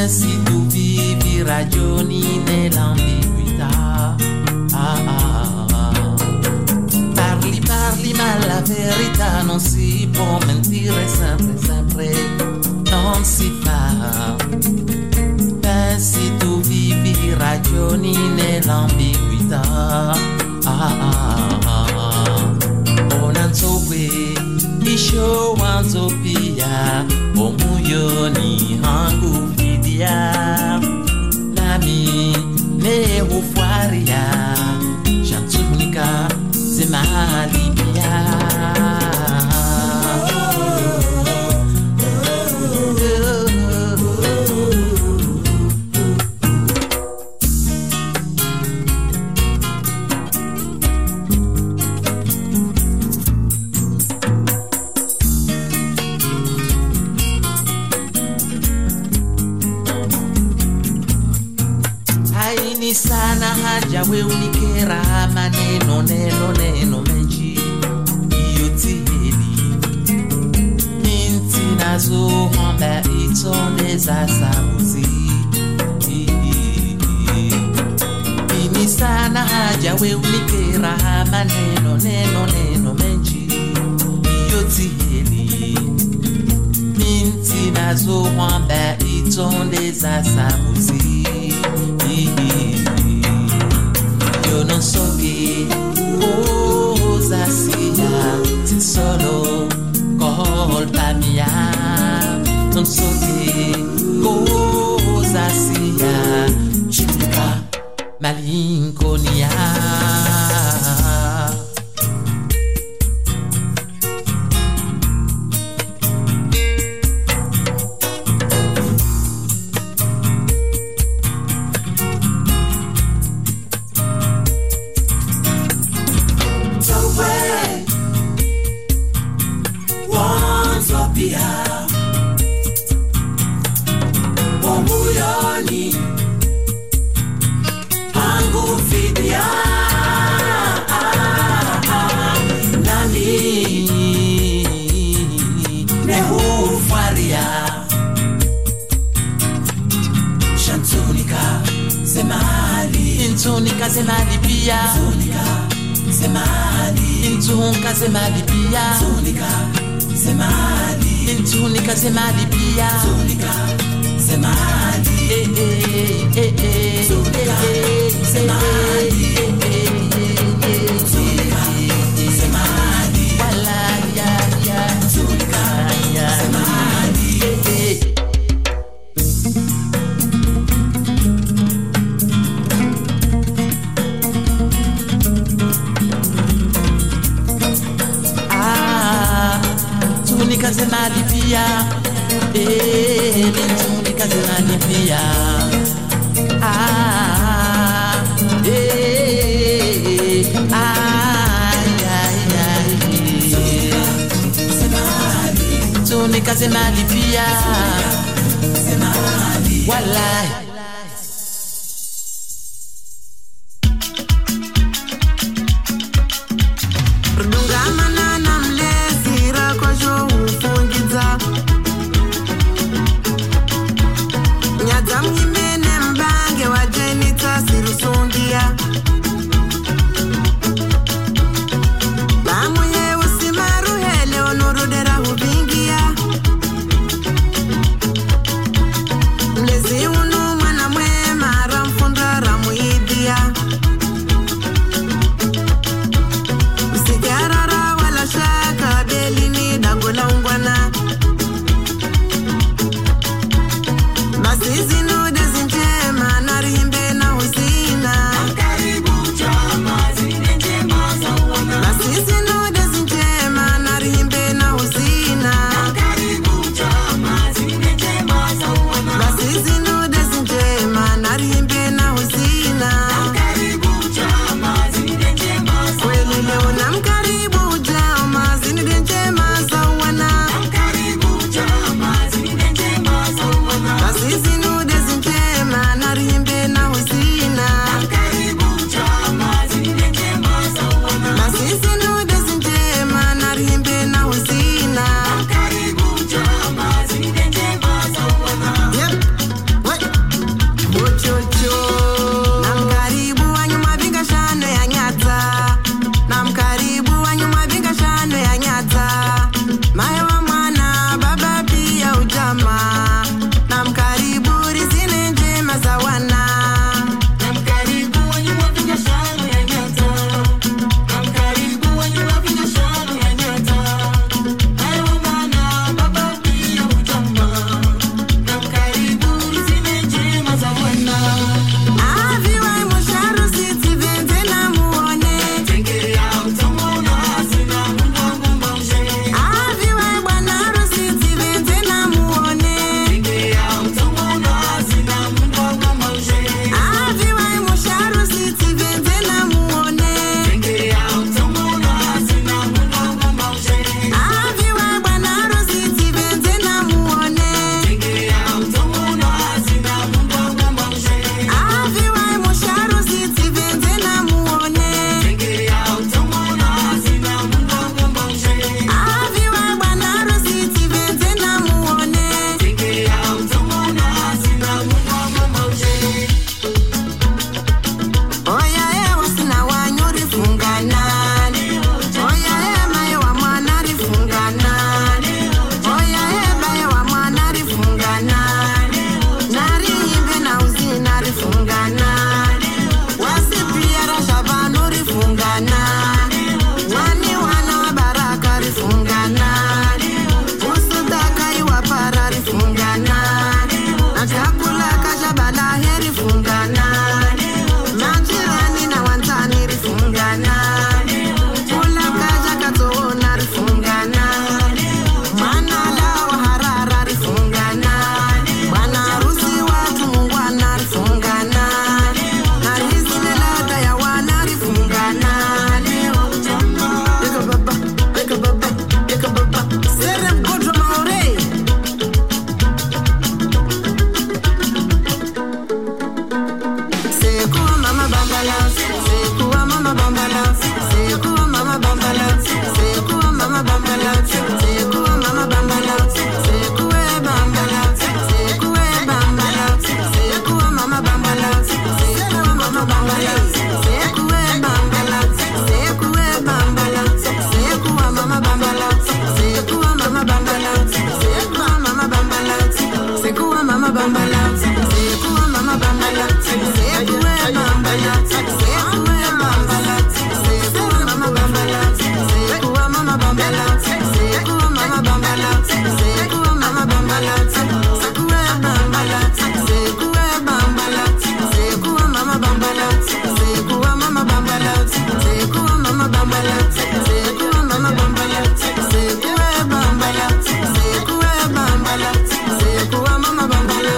pensi tu vivi ragioni nell'ambiguità. Parli, ma la verità non si può mentire sempre, non si fa. Pensi tu vivi ragioni nell'ambiguità. Onanzokwe isho wanzopia omuyoni hangu vidia nami ne ufuaria shantunika zemalibia. Sana haja we unikera maneno neno menji yotiheli minti nazo hamba itone za sauzi. Ini sana haja we unikera maneno neno menji yotiheli minti nazo hamba itone za sauzi. Io non so che cosa sia, se solo colpa mia. Non so che cosa sia, circa malinconia. Intunika zemali pia, intunika zemali pia, intunika zemali pia, Tunika zemali pia, tunika zemali pia, tunika zemali pia, wallahi. mama bambala, sekuwa mama bambala, sekuwa bambala, sekuwa bambala, sekuwa mama bambala, sekuwa mama bambala, sekuwa mama bambala, sekuwa mama bambala, sekuwa bambala, sekuwa bambala, sekuwa mama bambala, sekuwa mama bambala, sekuwa mama bambala, sekuwa mama bambala, sekuwa bambala, sekuwa bambala, sekuwa mama bambala.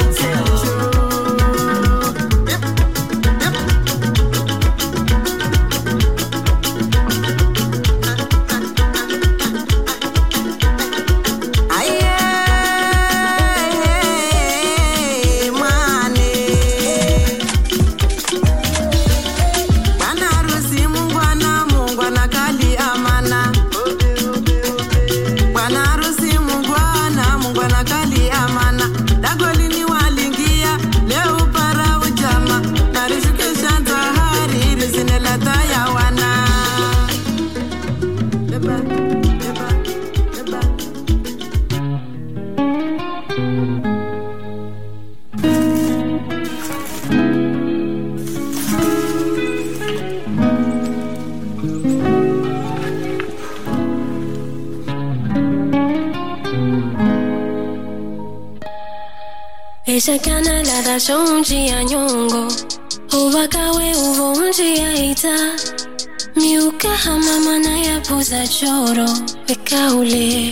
Eshakana la da shonji ya nyongo Uwakawe uvonji ya ita Miuka hama mana ya puza choro Weka ule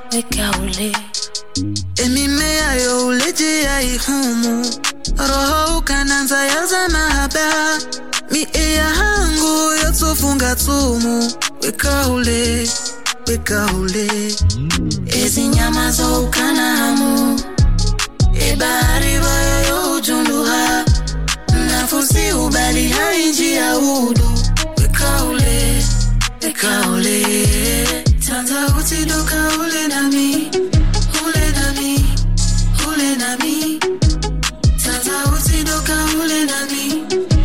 Emimea yo uleje ya ihumu Roho ukananza ya zana haba Mi eya hangu yotofunga tumu Weka ule Ezi nyama zo ukana hamu Ebari bayo ujunduha Nafusi ubali hainji ya udu Weka ule Tanta utidoka ule nami Tanta utidoka ule nami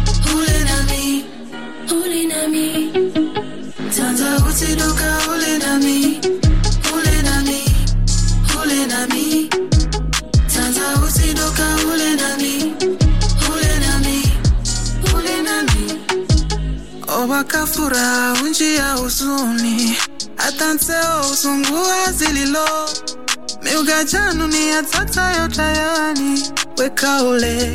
Tanta utidoka ule nami Tanta utidoka ule nami Obakafura unji ya uzuni Atanseo usungua zililo Miugajanu ni atata yotayani Weka ule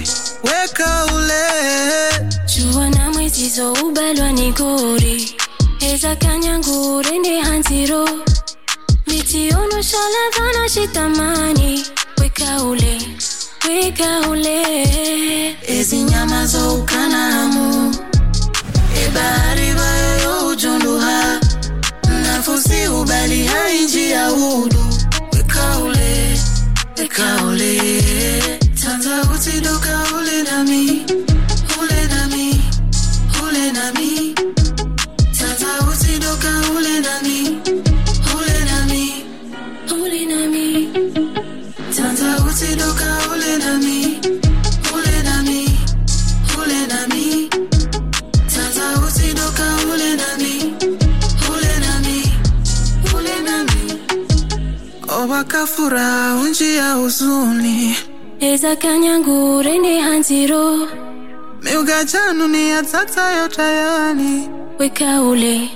Chua na mwetizo ubalwa nigori Eza kanyangure ndi hanziro Miti ono shala dhana shitamani Weka ule Ezi nyama zo ukana hamu Ebari bayo ujunduha Nafusi ubali hainji ya udu Weka ule Tanta utidoka ule nami Tanta utidoka ule nami Tanta utidoka ule nami Tanta utidoka ule nami Obakafura unji ya uzuni Eza kanyangure ndi hanziro Miugajanu ni atata yotayani Weka ule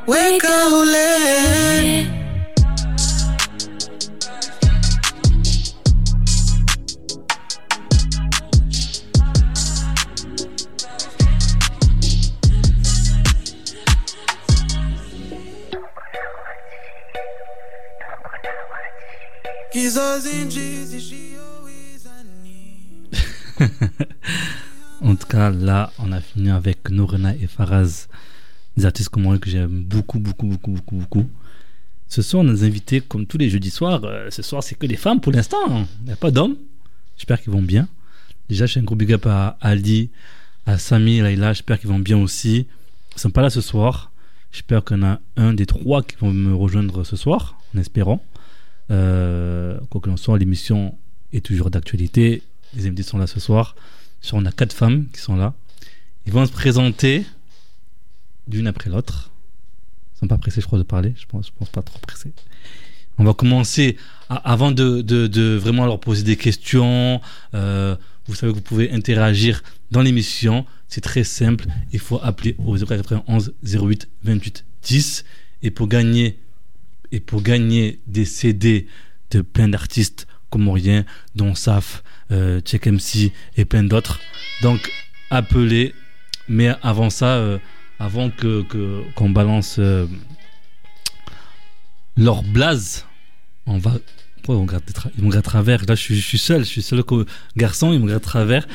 En tout cas, là, on a fini avec Norena et Faraz, des artistes comoriens que j'aime beaucoup. Ce soir, nos invités, comme tous les jeudis soirs, ce soir, c'est que des femmes pour l'instant. Il n'y a pas d'hommes. J'espère qu'ils vont bien. Déjà, je fais un gros big up à Ali, à Samy, Laila. J'espère qu'ils vont bien aussi. Ils ne sont pas là ce soir. J'espère qu'il y en a un des trois qui vont me rejoindre ce soir, en espérant. Quoi que l'on soit, l'émission est toujours d'actualité. Les invités sont là ce soir. On a 4 femmes qui sont là. Ils vont se présenter d'une après l'autre. Ils ne sont pas pressés, je crois, de parler. Je pense pas trop pressés. On va commencer avant de vraiment leur poser des questions. Vous savez que vous pouvez interagir dans l'émission. C'est très simple. Il faut appeler au 0491 08 28 10. Et pour gagner des CD de plein d'artistes comoriens, dont Saf, Check MC et plein d'autres. Donc, appelez. Mais avant ça, avant qu'on balance leur blaze, on va... Ils me regardent à travers. Là, je suis seul garçon, ils me regardent à travers.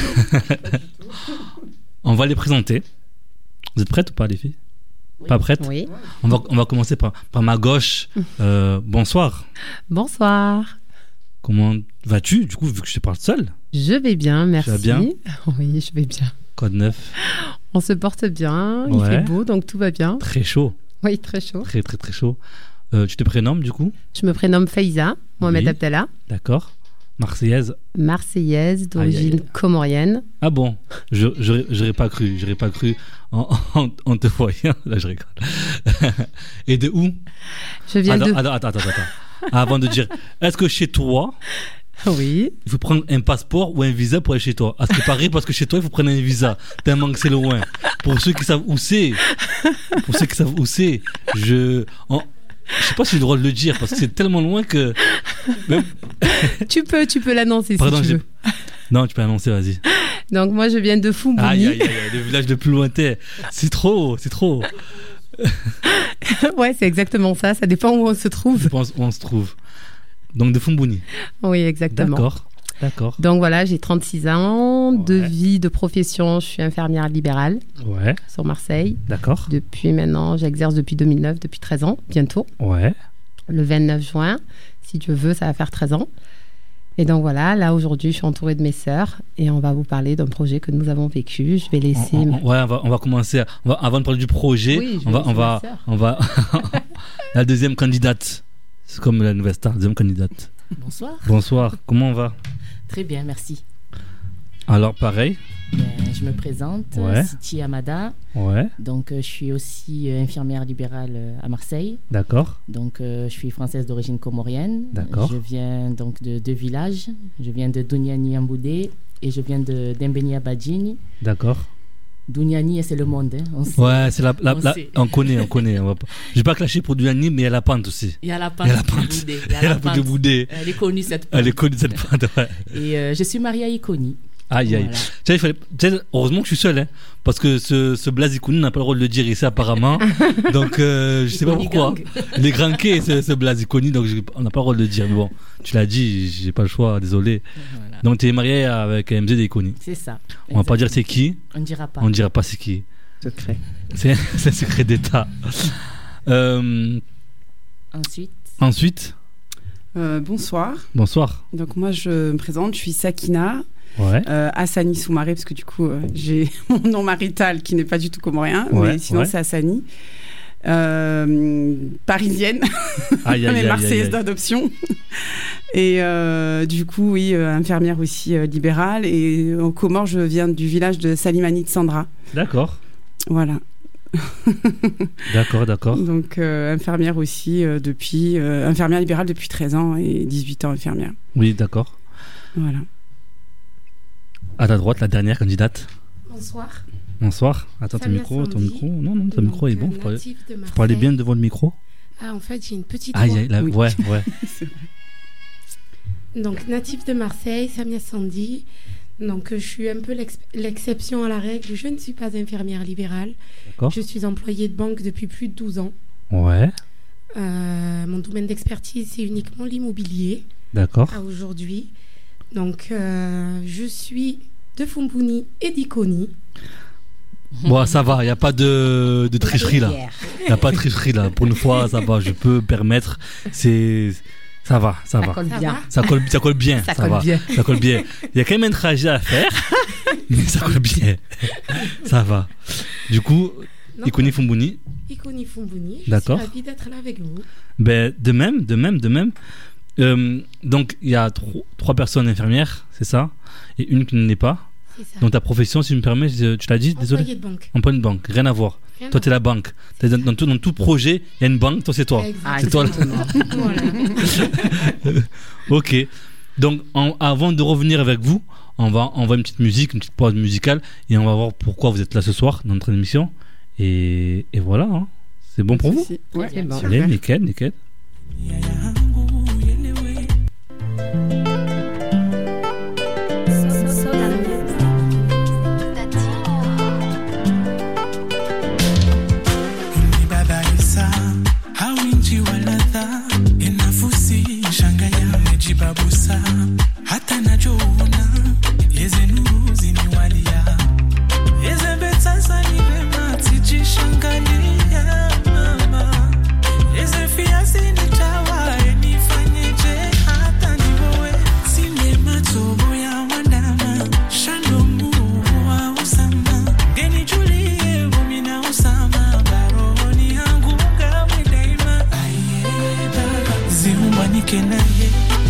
On va les présenter. Vous êtes prêtes ou pas, les filles? Oui. Pas prêtes? Oui. On va commencer par ma gauche. Bonsoir. Bonsoir. Comment vas-tu, du coup, vu que je te parle seul? Je vais bien, merci. Tu vas bien? Oui, je vais bien. Quoi de neuf? On se porte bien, il fait beau, donc tout va bien. Très chaud. Oui, très chaud. Très, très, très chaud. Tu te prénommes, du coup? Je me prénomme Faiza, Mohamed Abdallah. D'accord. Marseillaise? Marseillaise, d'origine comorienne. Ah bon? J'aurais pas cru en te voyant. Là, je rigole. Et de où? Je viens de... Attends. Avant de dire, est-ce que chez toi... Oui. Il faut prendre un passeport ou un visa pour aller chez toi. À ce qui paraît, parce que chez toi, il faut prendre un visa. Tellement que c'est loin. Pour ceux qui savent où c'est, je sais pas si j'ai le droit de le dire, parce que c'est tellement loin que... Même... Tu peux l'annoncer. Pardon, si tu veux. Non, tu peux l'annoncer, vas-y. Donc moi, je viens de Fumbouni. Aïe, le village le plus lointain. C'est trop. Ouais, c'est exactement ça. Ça dépend où on se trouve. Je pense où on se trouve. Donc de Fumbouni. Oui, exactement. D'accord. Donc voilà, j'ai 36 ans, de vie, de profession, je suis infirmière libérale sur Marseille. D'accord. J'exerce depuis 2009, depuis 13 ans, bientôt. Ouais. Le 29 juin, si Dieu veut, ça va faire 13 ans. Et donc voilà, là aujourd'hui, je suis entourée de mes sœurs et on va vous parler d'un projet que nous avons vécu. Je vais laisser... on va commencer, avant de parler du projet, on va la deuxième candidate. C'est comme la nouvelle star, deuxième candidate. Bonsoir, comment on va? Très bien, merci. Alors, pareil. Je me présente, Siti Amada. Ouais. Donc, je suis aussi infirmière libérale à Marseille. D'accord. Donc, je suis française d'origine comorienne. D'accord. Je viens donc de deux villages. Je viens de Douniani Amboudé et je viens de Dembeni Abadjini. D'accord. Douniani, c'est le monde. Hein. On sait. Ouais, c'est on connaît. Je vais pas clasher pour Douniani, mais il y a la pente aussi. Il y a la pente de Boudé. Elle est connue, cette pente. Ouais. Et je suis mariée à Ikoni. Aïe. Heureusement que je suis seul, hein, parce que ce blaze Ikoni, on n'a pas le droit de le dire ici apparemment. Donc, je sais pas pourquoi. Les grands quais, ce blaze Ikoni, donc on n'a pas le droit de le dire. Mais bon, tu l'as dit, j'ai pas le choix, désolé. Voilà. Donc, tu es marié avec MZ de Ikoni. C'est ça. On va pas dire c'est qui. On ne dira pas. On ne dira pas c'est qui. Secret. C'est un secret d'État. Ensuite. Bonsoir. Donc moi je me présente, je suis Sakina. Hassani Soumaré, parce que du coup j'ai mon nom marital qui n'est pas du tout comorien, mais sinon c'est Hassani. Parisienne, mais marseillaise d'adoption. Et du coup, infirmière aussi libérale. Et au Comores, je viens du village de Salimani de Sandra. D'accord. Voilà. D'accord. Donc, infirmière aussi infirmière libérale depuis 13 ans et 18 ans infirmière. Oui, d'accord. Voilà. À ta droite, la dernière candidate. Bonsoir. Attends, ton micro. Non, ton micro est bon. Faut parler bien devant le micro. Ah, en fait, j'ai une petite voix. Ouais. Donc, native de Marseille, Samia Sandi. Donc, je suis un peu l'exception à la règle. Je ne suis pas infirmière libérale. D'accord. Je suis employée de banque depuis plus de 12 ans. Ouais. Mon domaine d'expertise, c'est uniquement l'immobilier. D'accord. À aujourd'hui. Donc, je suis de Fumbouni et d'Ikoni. Bon, ça va, il n'y a pas de tricherie là. Il n'y a pas de tricherie là. Pour une fois, ça va, je peux permettre. Ça va. Ça colle bien. Il y a quand même un trajet à faire, mais ça colle bien. Ça va. Du coup, Ikoni Fumbouni. D'accord. Je suis ravie d'être là avec vous. Ben, de même. Donc, il y a trois personnes infirmières, c'est ça, et une qui ne l'est pas. Donc ta profession, si je me permets, tu l'as dit, désolé. Employé de banque. Employé de banque, rien à voir. Toi, tu es la banque. Dans tout projet, il y a une banque, toi, c'est toi. C'est toi. Voilà. Ok. Donc, avant de revenir avec vous, on va une petite musique, une petite pause musicale, et on va voir pourquoi vous êtes là ce soir dans notre émission. Et voilà, hein. C'est bon pour vous? Ouais, c'est bon. Allez, nickel. Babusa hata najoona yeze nuru ziniwalia yeze betasa ni vema sijishangalia mama yeze fiasi nitawa nifanyeje hata nivoe sinema tobo ya wandama shandomu wa usama geni julie bomina usama baroni yangu gawe daima ayeda zihumanike naye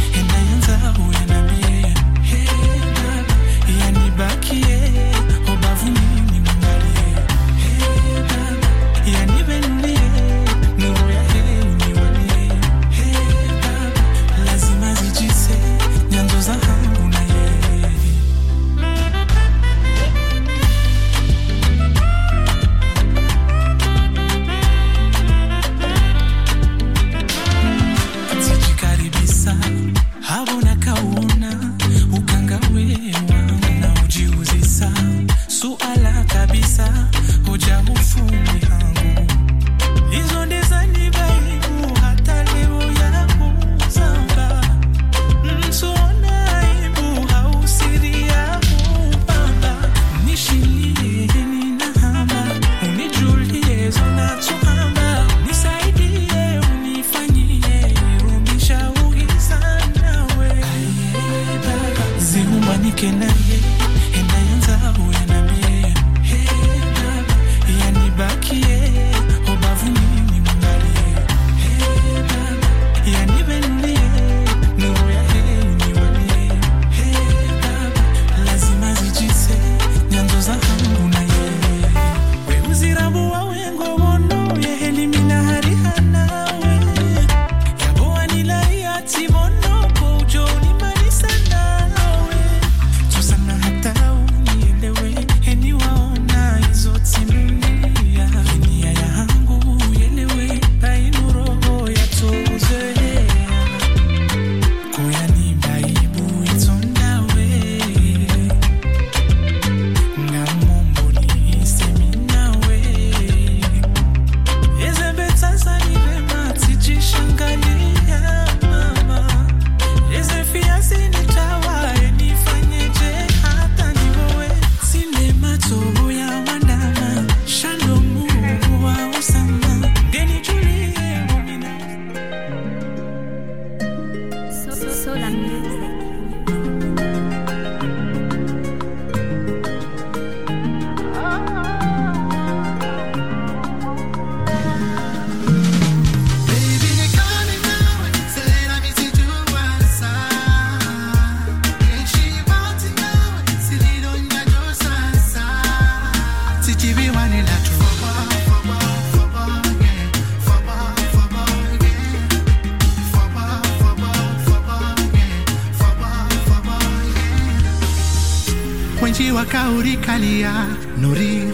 Kaurikalia nuri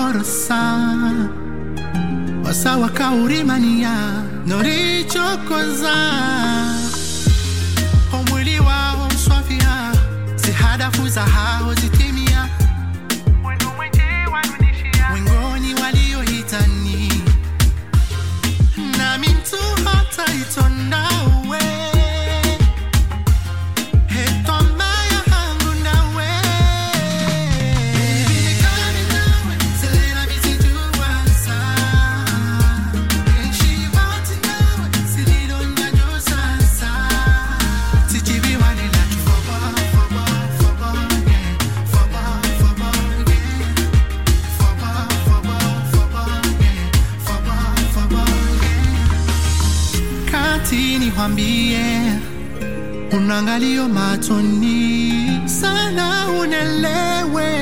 horosa wasawa kaurimania nuri chokoza omwili wao mswafia zihadafu za hao zitimia wengoni waliohitani na mintu hata itondawe Unangalio matoni sana unelewe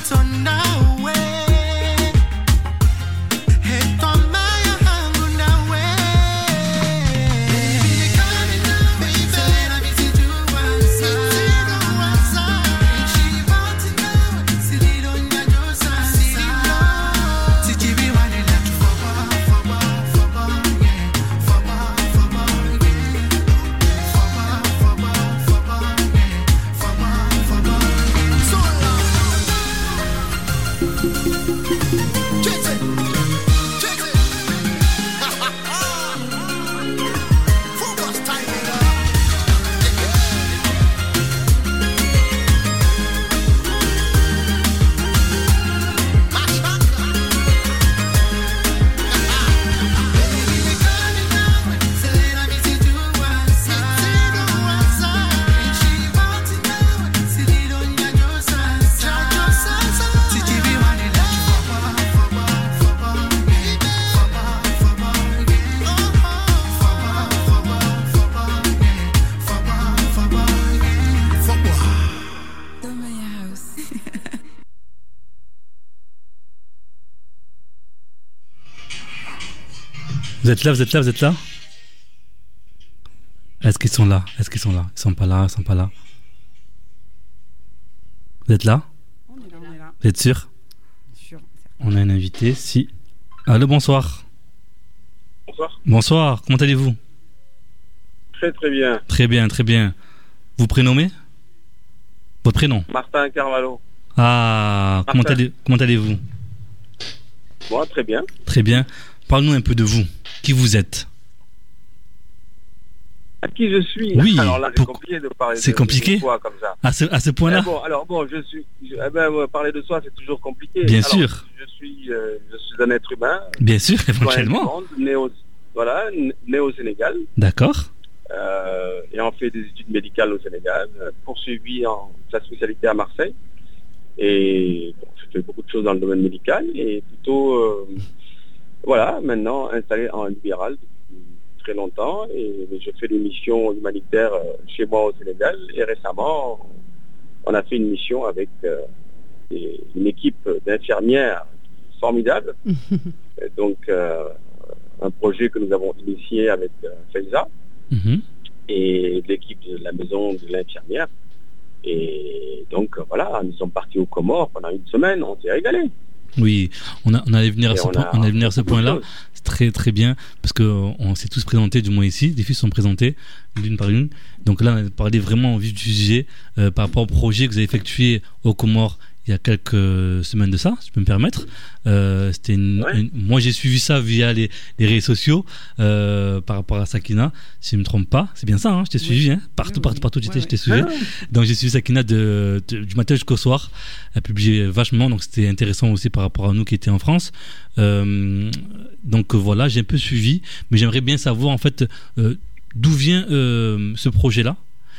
Vous êtes là, vous êtes là, vous êtes là? Est-ce qu'ils sont là? Est-ce qu'ils sont là? Ils sont pas là, ils sont pas là. Vous êtes là? On est là. Vous êtes sûr? Sûr. On a un invité, si. Allô, bonsoir. Bonsoir. Bonsoir, comment allez-vous? Très très bien. Très bien, très bien. Vous prénommez? Votre prénom? Martin Carvalho. Ah, Martin. Comment allez-vous? Moi, très bien. Très bien. Parle-nous un peu de vous. Qui vous êtes? À qui je suis? Oui. Alors là, c'est compliqué de parler c'est compliqué de soi comme ça. À ce point-là? Parler de soi, c'est toujours compliqué. Bien alors, sûr. Je suis un être humain. Bien sûr, éventuellement. Né au Sénégal. D'accord. Et on fait des études médicales au Sénégal, poursuivi en sa spécialité à Marseille. Et bon, je fais beaucoup de choses dans le domaine médical et plutôt, maintenant installé en libéral depuis très longtemps. Et je fais des missions humanitaires chez moi au Sénégal. Et récemment, on a fait une mission avec une équipe d'infirmières formidable. Donc, un projet que nous avons initié avec Faiza. Et l'équipe de la maison de l'infirmière. Et donc voilà, nous sommes partis aux Comores pendant une semaine, on s'est régalé. Oui, on allait venir à ce point-là. C'est très très bien parce qu'on s'est tous présentés, du moins ici, les filles sont présentées l'une par une. Donc là, on a parlé vraiment au vif du sujet par rapport au projet que vous avez effectué aux Comores il y a quelques semaines de ça, si je peux me permettre. C'était moi j'ai suivi ça via les réseaux sociaux par rapport à Sakina, si je ne me trompe pas. C'est bien ça, hein, je t'ai suivi, hein, partout je t'ai suivi. Donc j'ai suivi Sakina du matin jusqu'au soir. Elle publiait vachement, donc c'était intéressant aussi par rapport à nous qui étions en France. Donc voilà, j'ai un peu suivi, mais j'aimerais bien savoir en fait d'où vient ce projet-là.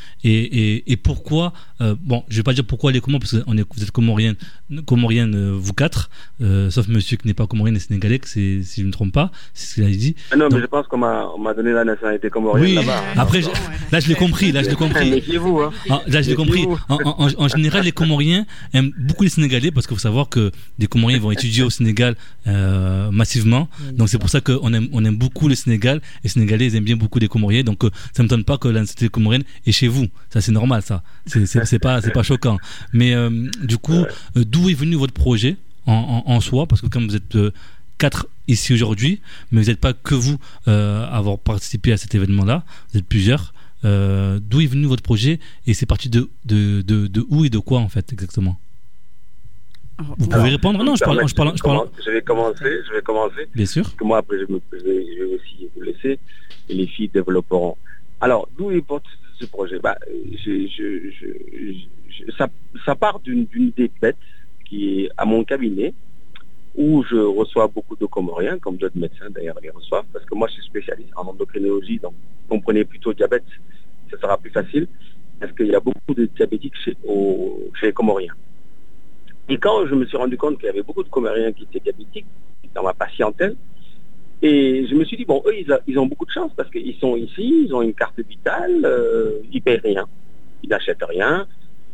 Et pourquoi je vais pas dire pourquoi les Comores, parce que vous êtes comorienne vous quatre, sauf monsieur qui n'est pas comorien et sénégalais, si je ne me trompe pas, c'est ce qu'il a dit. Non, mais je pense qu'on m'a donné la nationalité comorienne là-bas. Après là je l'ai compris. Méfiez-vous, hein. Là je l'ai compris. En général, les Comoriens aiment beaucoup les Sénégalais parce qu'il faut savoir que des Comoriens vont étudier au Sénégal massivement. Donc c'est pour ça qu'on aime beaucoup le Sénégal. Et les Sénégalais ils aiment bien beaucoup les Comoriens. Donc ça ne m'étonne pas que la nationalité comorienne est chez vous. Ça c'est normal, ça. C'est pas choquant. Mais du coup, d'où est venu votre projet en soi? Parce que comme vous êtes 4 ici aujourd'hui, mais vous n'êtes pas que vous à avoir participé à cet événement-là. Vous êtes plusieurs. D'où est venu votre projet et c'est parti de où et de quoi en fait exactement? Vous pouvez répondre? Non, je parle. Je vais commencer. Bien sûr. Parce que moi après je vais aussi vous laisser et les filles développeront. Alors d'où est ce projet? Ça part d'une idée bête qui est à mon cabinet où je reçois beaucoup de Comoriens, comme d'autres médecins d'ailleurs les reçoivent, parce que moi je suis spécialiste en endocrinologie, donc comprenez plutôt diabète, ça sera plus facile, parce qu'il y a beaucoup de diabétiques chez les Comoriens. Et quand je me suis rendu compte qu'il y avait beaucoup de Comoriens qui étaient diabétiques dans ma patientèle, et je me suis dit, bon, eux, ils ont beaucoup de chance parce qu'ils sont ici, ils ont une carte vitale, ils ne payent rien, ils n'achètent rien,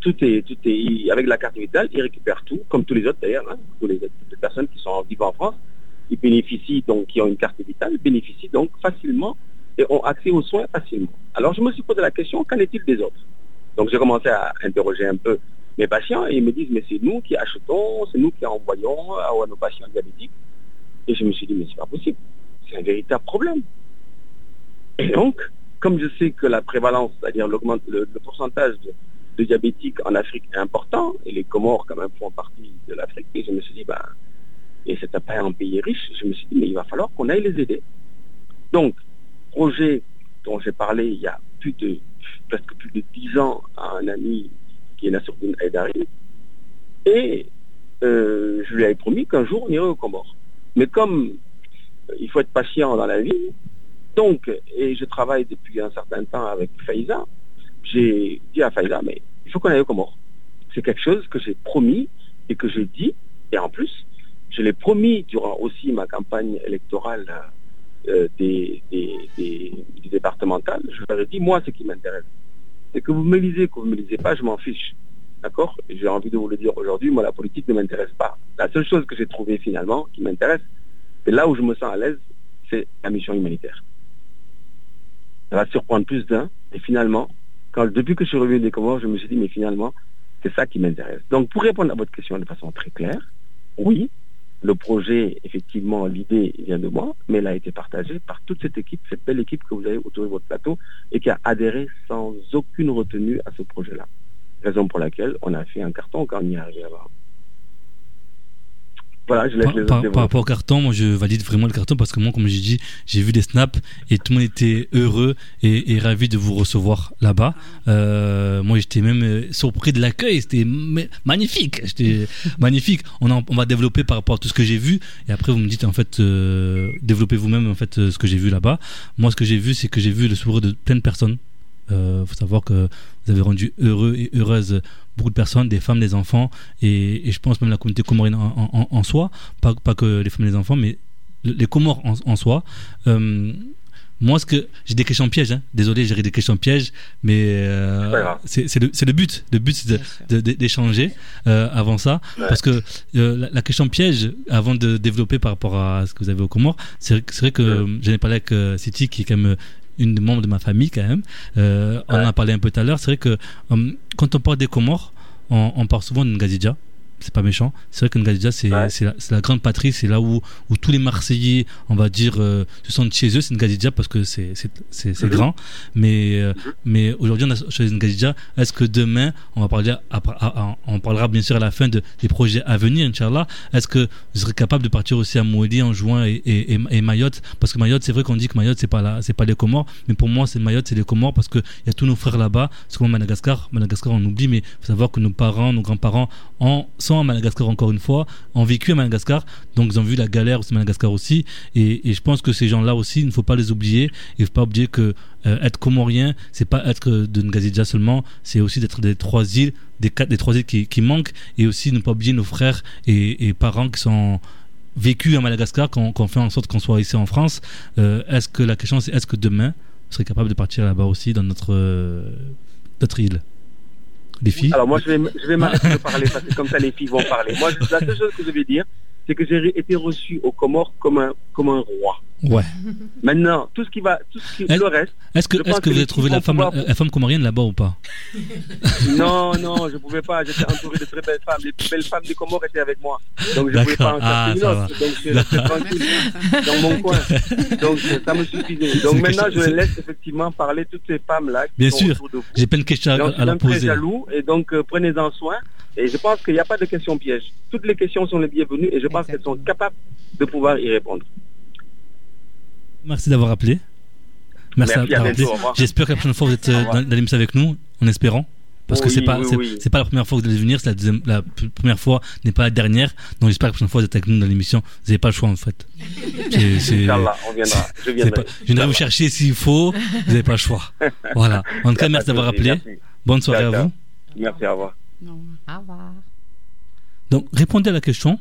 tout est avec la carte vitale, ils récupèrent tout, comme tous les autres d'ailleurs, toutes les personnes qui sont vivant en France, ils bénéficient donc, qui ont une carte vitale, bénéficient donc facilement et ont accès aux soins facilement. Alors je me suis posé la question, qu'en est-il des autres? Donc j'ai commencé à interroger un peu mes patients et ils me disent, mais c'est nous qui achetons, c'est nous qui envoyons à nos patients diabétiques. Et je me suis dit, mais c'est pas possible, c'est un véritable problème. Et donc, comme je sais que la prévalence, c'est-à-dire le pourcentage de diabétiques en Afrique est important, et les Comores quand même font partie de l'Afrique, et je me suis dit, et c'est un pays riche, je me suis dit, mais il va falloir qu'on aille les aider. Donc, projet dont j'ai parlé il y a presque plus de 10 ans à un ami qui est Nassourdine Haïdari, et je lui avais promis qu'un jour on irait aux Comores. Mais comme il faut être patient dans la vie, donc, et je travaille depuis un certain temps avec Faïza, j'ai dit à Faïza, mais il faut qu'on aille aux Comores. C'est quelque chose que j'ai promis et que je dis, et en plus, je l'ai promis durant aussi ma campagne électorale des départementales. Je leur ai dit, moi, ce qui m'intéresse, c'est que vous me lisez, que vous ne me lisez pas, je m'en fiche. D'accord? J'ai envie de vous le dire aujourd'hui, moi, la politique ne m'intéresse pas. La seule chose que j'ai trouvée finalement qui m'intéresse, c'est là où je me sens à l'aise, c'est la mission humanitaire. Ça va surprendre plus d'un, et finalement, depuis que je suis revenu des Comores, je me suis dit, mais finalement, c'est ça qui m'intéresse. Donc, pour répondre à votre question de façon très claire, oui, le projet, effectivement, l'idée vient de moi, mais elle a été partagée par toute cette équipe, cette belle équipe que vous avez autour de votre plateau, et qui a adhéré sans aucune retenue à ce projet-là. Raison pour laquelle on a fait un carton quand on y est arrivé là-bas. Voilà, je laisse les autres par rapport au carton, moi je valide vraiment le carton parce que moi, comme j'ai dit, j'ai vu des snaps et tout le monde était heureux et ravi de vous recevoir là-bas. Moi j'étais même surpris de l'accueil, c'était magnifique. Magnifique. On va développer par rapport à tout ce que j'ai vu et après vous me dites en fait, développez vous-même en fait ce que j'ai vu là-bas. Moi ce que j'ai vu, c'est que j'ai vu le sourire de plein de personnes. Faut savoir que vous avez rendu heureux et heureuse beaucoup de personnes, des femmes, des enfants et je pense même la communauté comorienne en soi, pas que les femmes et les enfants, mais les Comores en soi. Moi, j'ai des questions pièges, désolé, j'ai des questions pièges, mais c'est le but. Le but, c'est d'échanger avant ça, parce que la question piège, avant de développer par rapport à ce que vous avez aux Comores, c'est vrai que j'en ai parlé avec Siti, qui est quand même une membre de ma famille quand même. On en a parlé un peu tout à l'heure. C'est vrai que quand on parle des Comores, on parle souvent de Ngazidja. C'est pas méchant. C'est vrai que Ngazidja, c'est la grande patrie. C'est là où tous les Marseillais, on va dire, se sentent chez eux. C'est Ngazidja parce que c'est grand. Mais aujourd'hui, on a choisi Ngazidja. Est-ce que demain, on parlera bien sûr à la fin des projets à venir, Inch'Allah. Est-ce que vous serez capable de partir aussi à Mouli en juin et Mayotte? Parce que Mayotte, c'est vrai qu'on dit que Mayotte, c'est pas les Comores. Mais pour moi, Mayotte, c'est les Comores parce qu'il y a tous nos frères là-bas. C'est comme Madagascar. Madagascar, on oublie, mais il faut savoir que nos parents, nos grands-parents sont à Madagascar encore une fois, ont vécu à Madagascar, donc ils ont vu la galère aussi Madagascar aussi, et je pense que ces gens-là aussi, il ne faut pas les oublier, il ne faut pas oublier que être comorien, c'est pas être de Ngazidja seulement, c'est aussi d'être des trois îles, des trois îles qui manquent, et aussi ne pas oublier nos frères et parents qui sont vécus à Madagascar, qu'on fait en sorte qu'on soit ici en France. La question c'est, est-ce que demain, vous serez capable de partir là-bas aussi dans notre île? Les filles. Alors moi je vais m'arrêter de parler parce que comme ça les filles vont parler. Moi la seule chose que je vais dire, c'est que j'ai été reçu aux Comores comme un roi. Ouais. Maintenant, le reste. Est-ce que vous avez trouvé la femme comorienne là-bas ou pas? Non, je pouvais pas. J'étais entouré de très belles femmes. Les plus belles femmes des Comores étaient avec moi. Donc je ne pouvais pas en chercher une autre. Donc je restais tranquille dans mon coin. Donc ça me suffisait. Donc maintenant, je laisse effectivement parler toutes ces femmes-là qui sont autour de vous. J'ai plein de questions à leur poser. Je suis très jaloux et donc prenez-en soin. Et je pense qu'il n'y a pas de questions pièges. Toutes les questions sont les bienvenues et je pense qu'elles sont capables de pouvoir y répondre. Merci d'avoir appelé. Merci d'avoir appelé. J'espère que la prochaine fois vous êtes dans l'émission avec nous, en espérant. Parce que c'est pas la première fois que vous allez venir, la première fois n'est pas la dernière. Donc j'espère que la prochaine fois vous êtes avec nous dans l'émission. Vous n'avez pas le choix en fait. Inch'Allah, on viendra. Je viendrai vous chercher s'il faut. Vous n'avez pas le choix. Voilà. En tout cas, merci d'avoir appelé. Bonne soirée à vous. Merci, au revoir. Au revoir. Donc répondez à la question.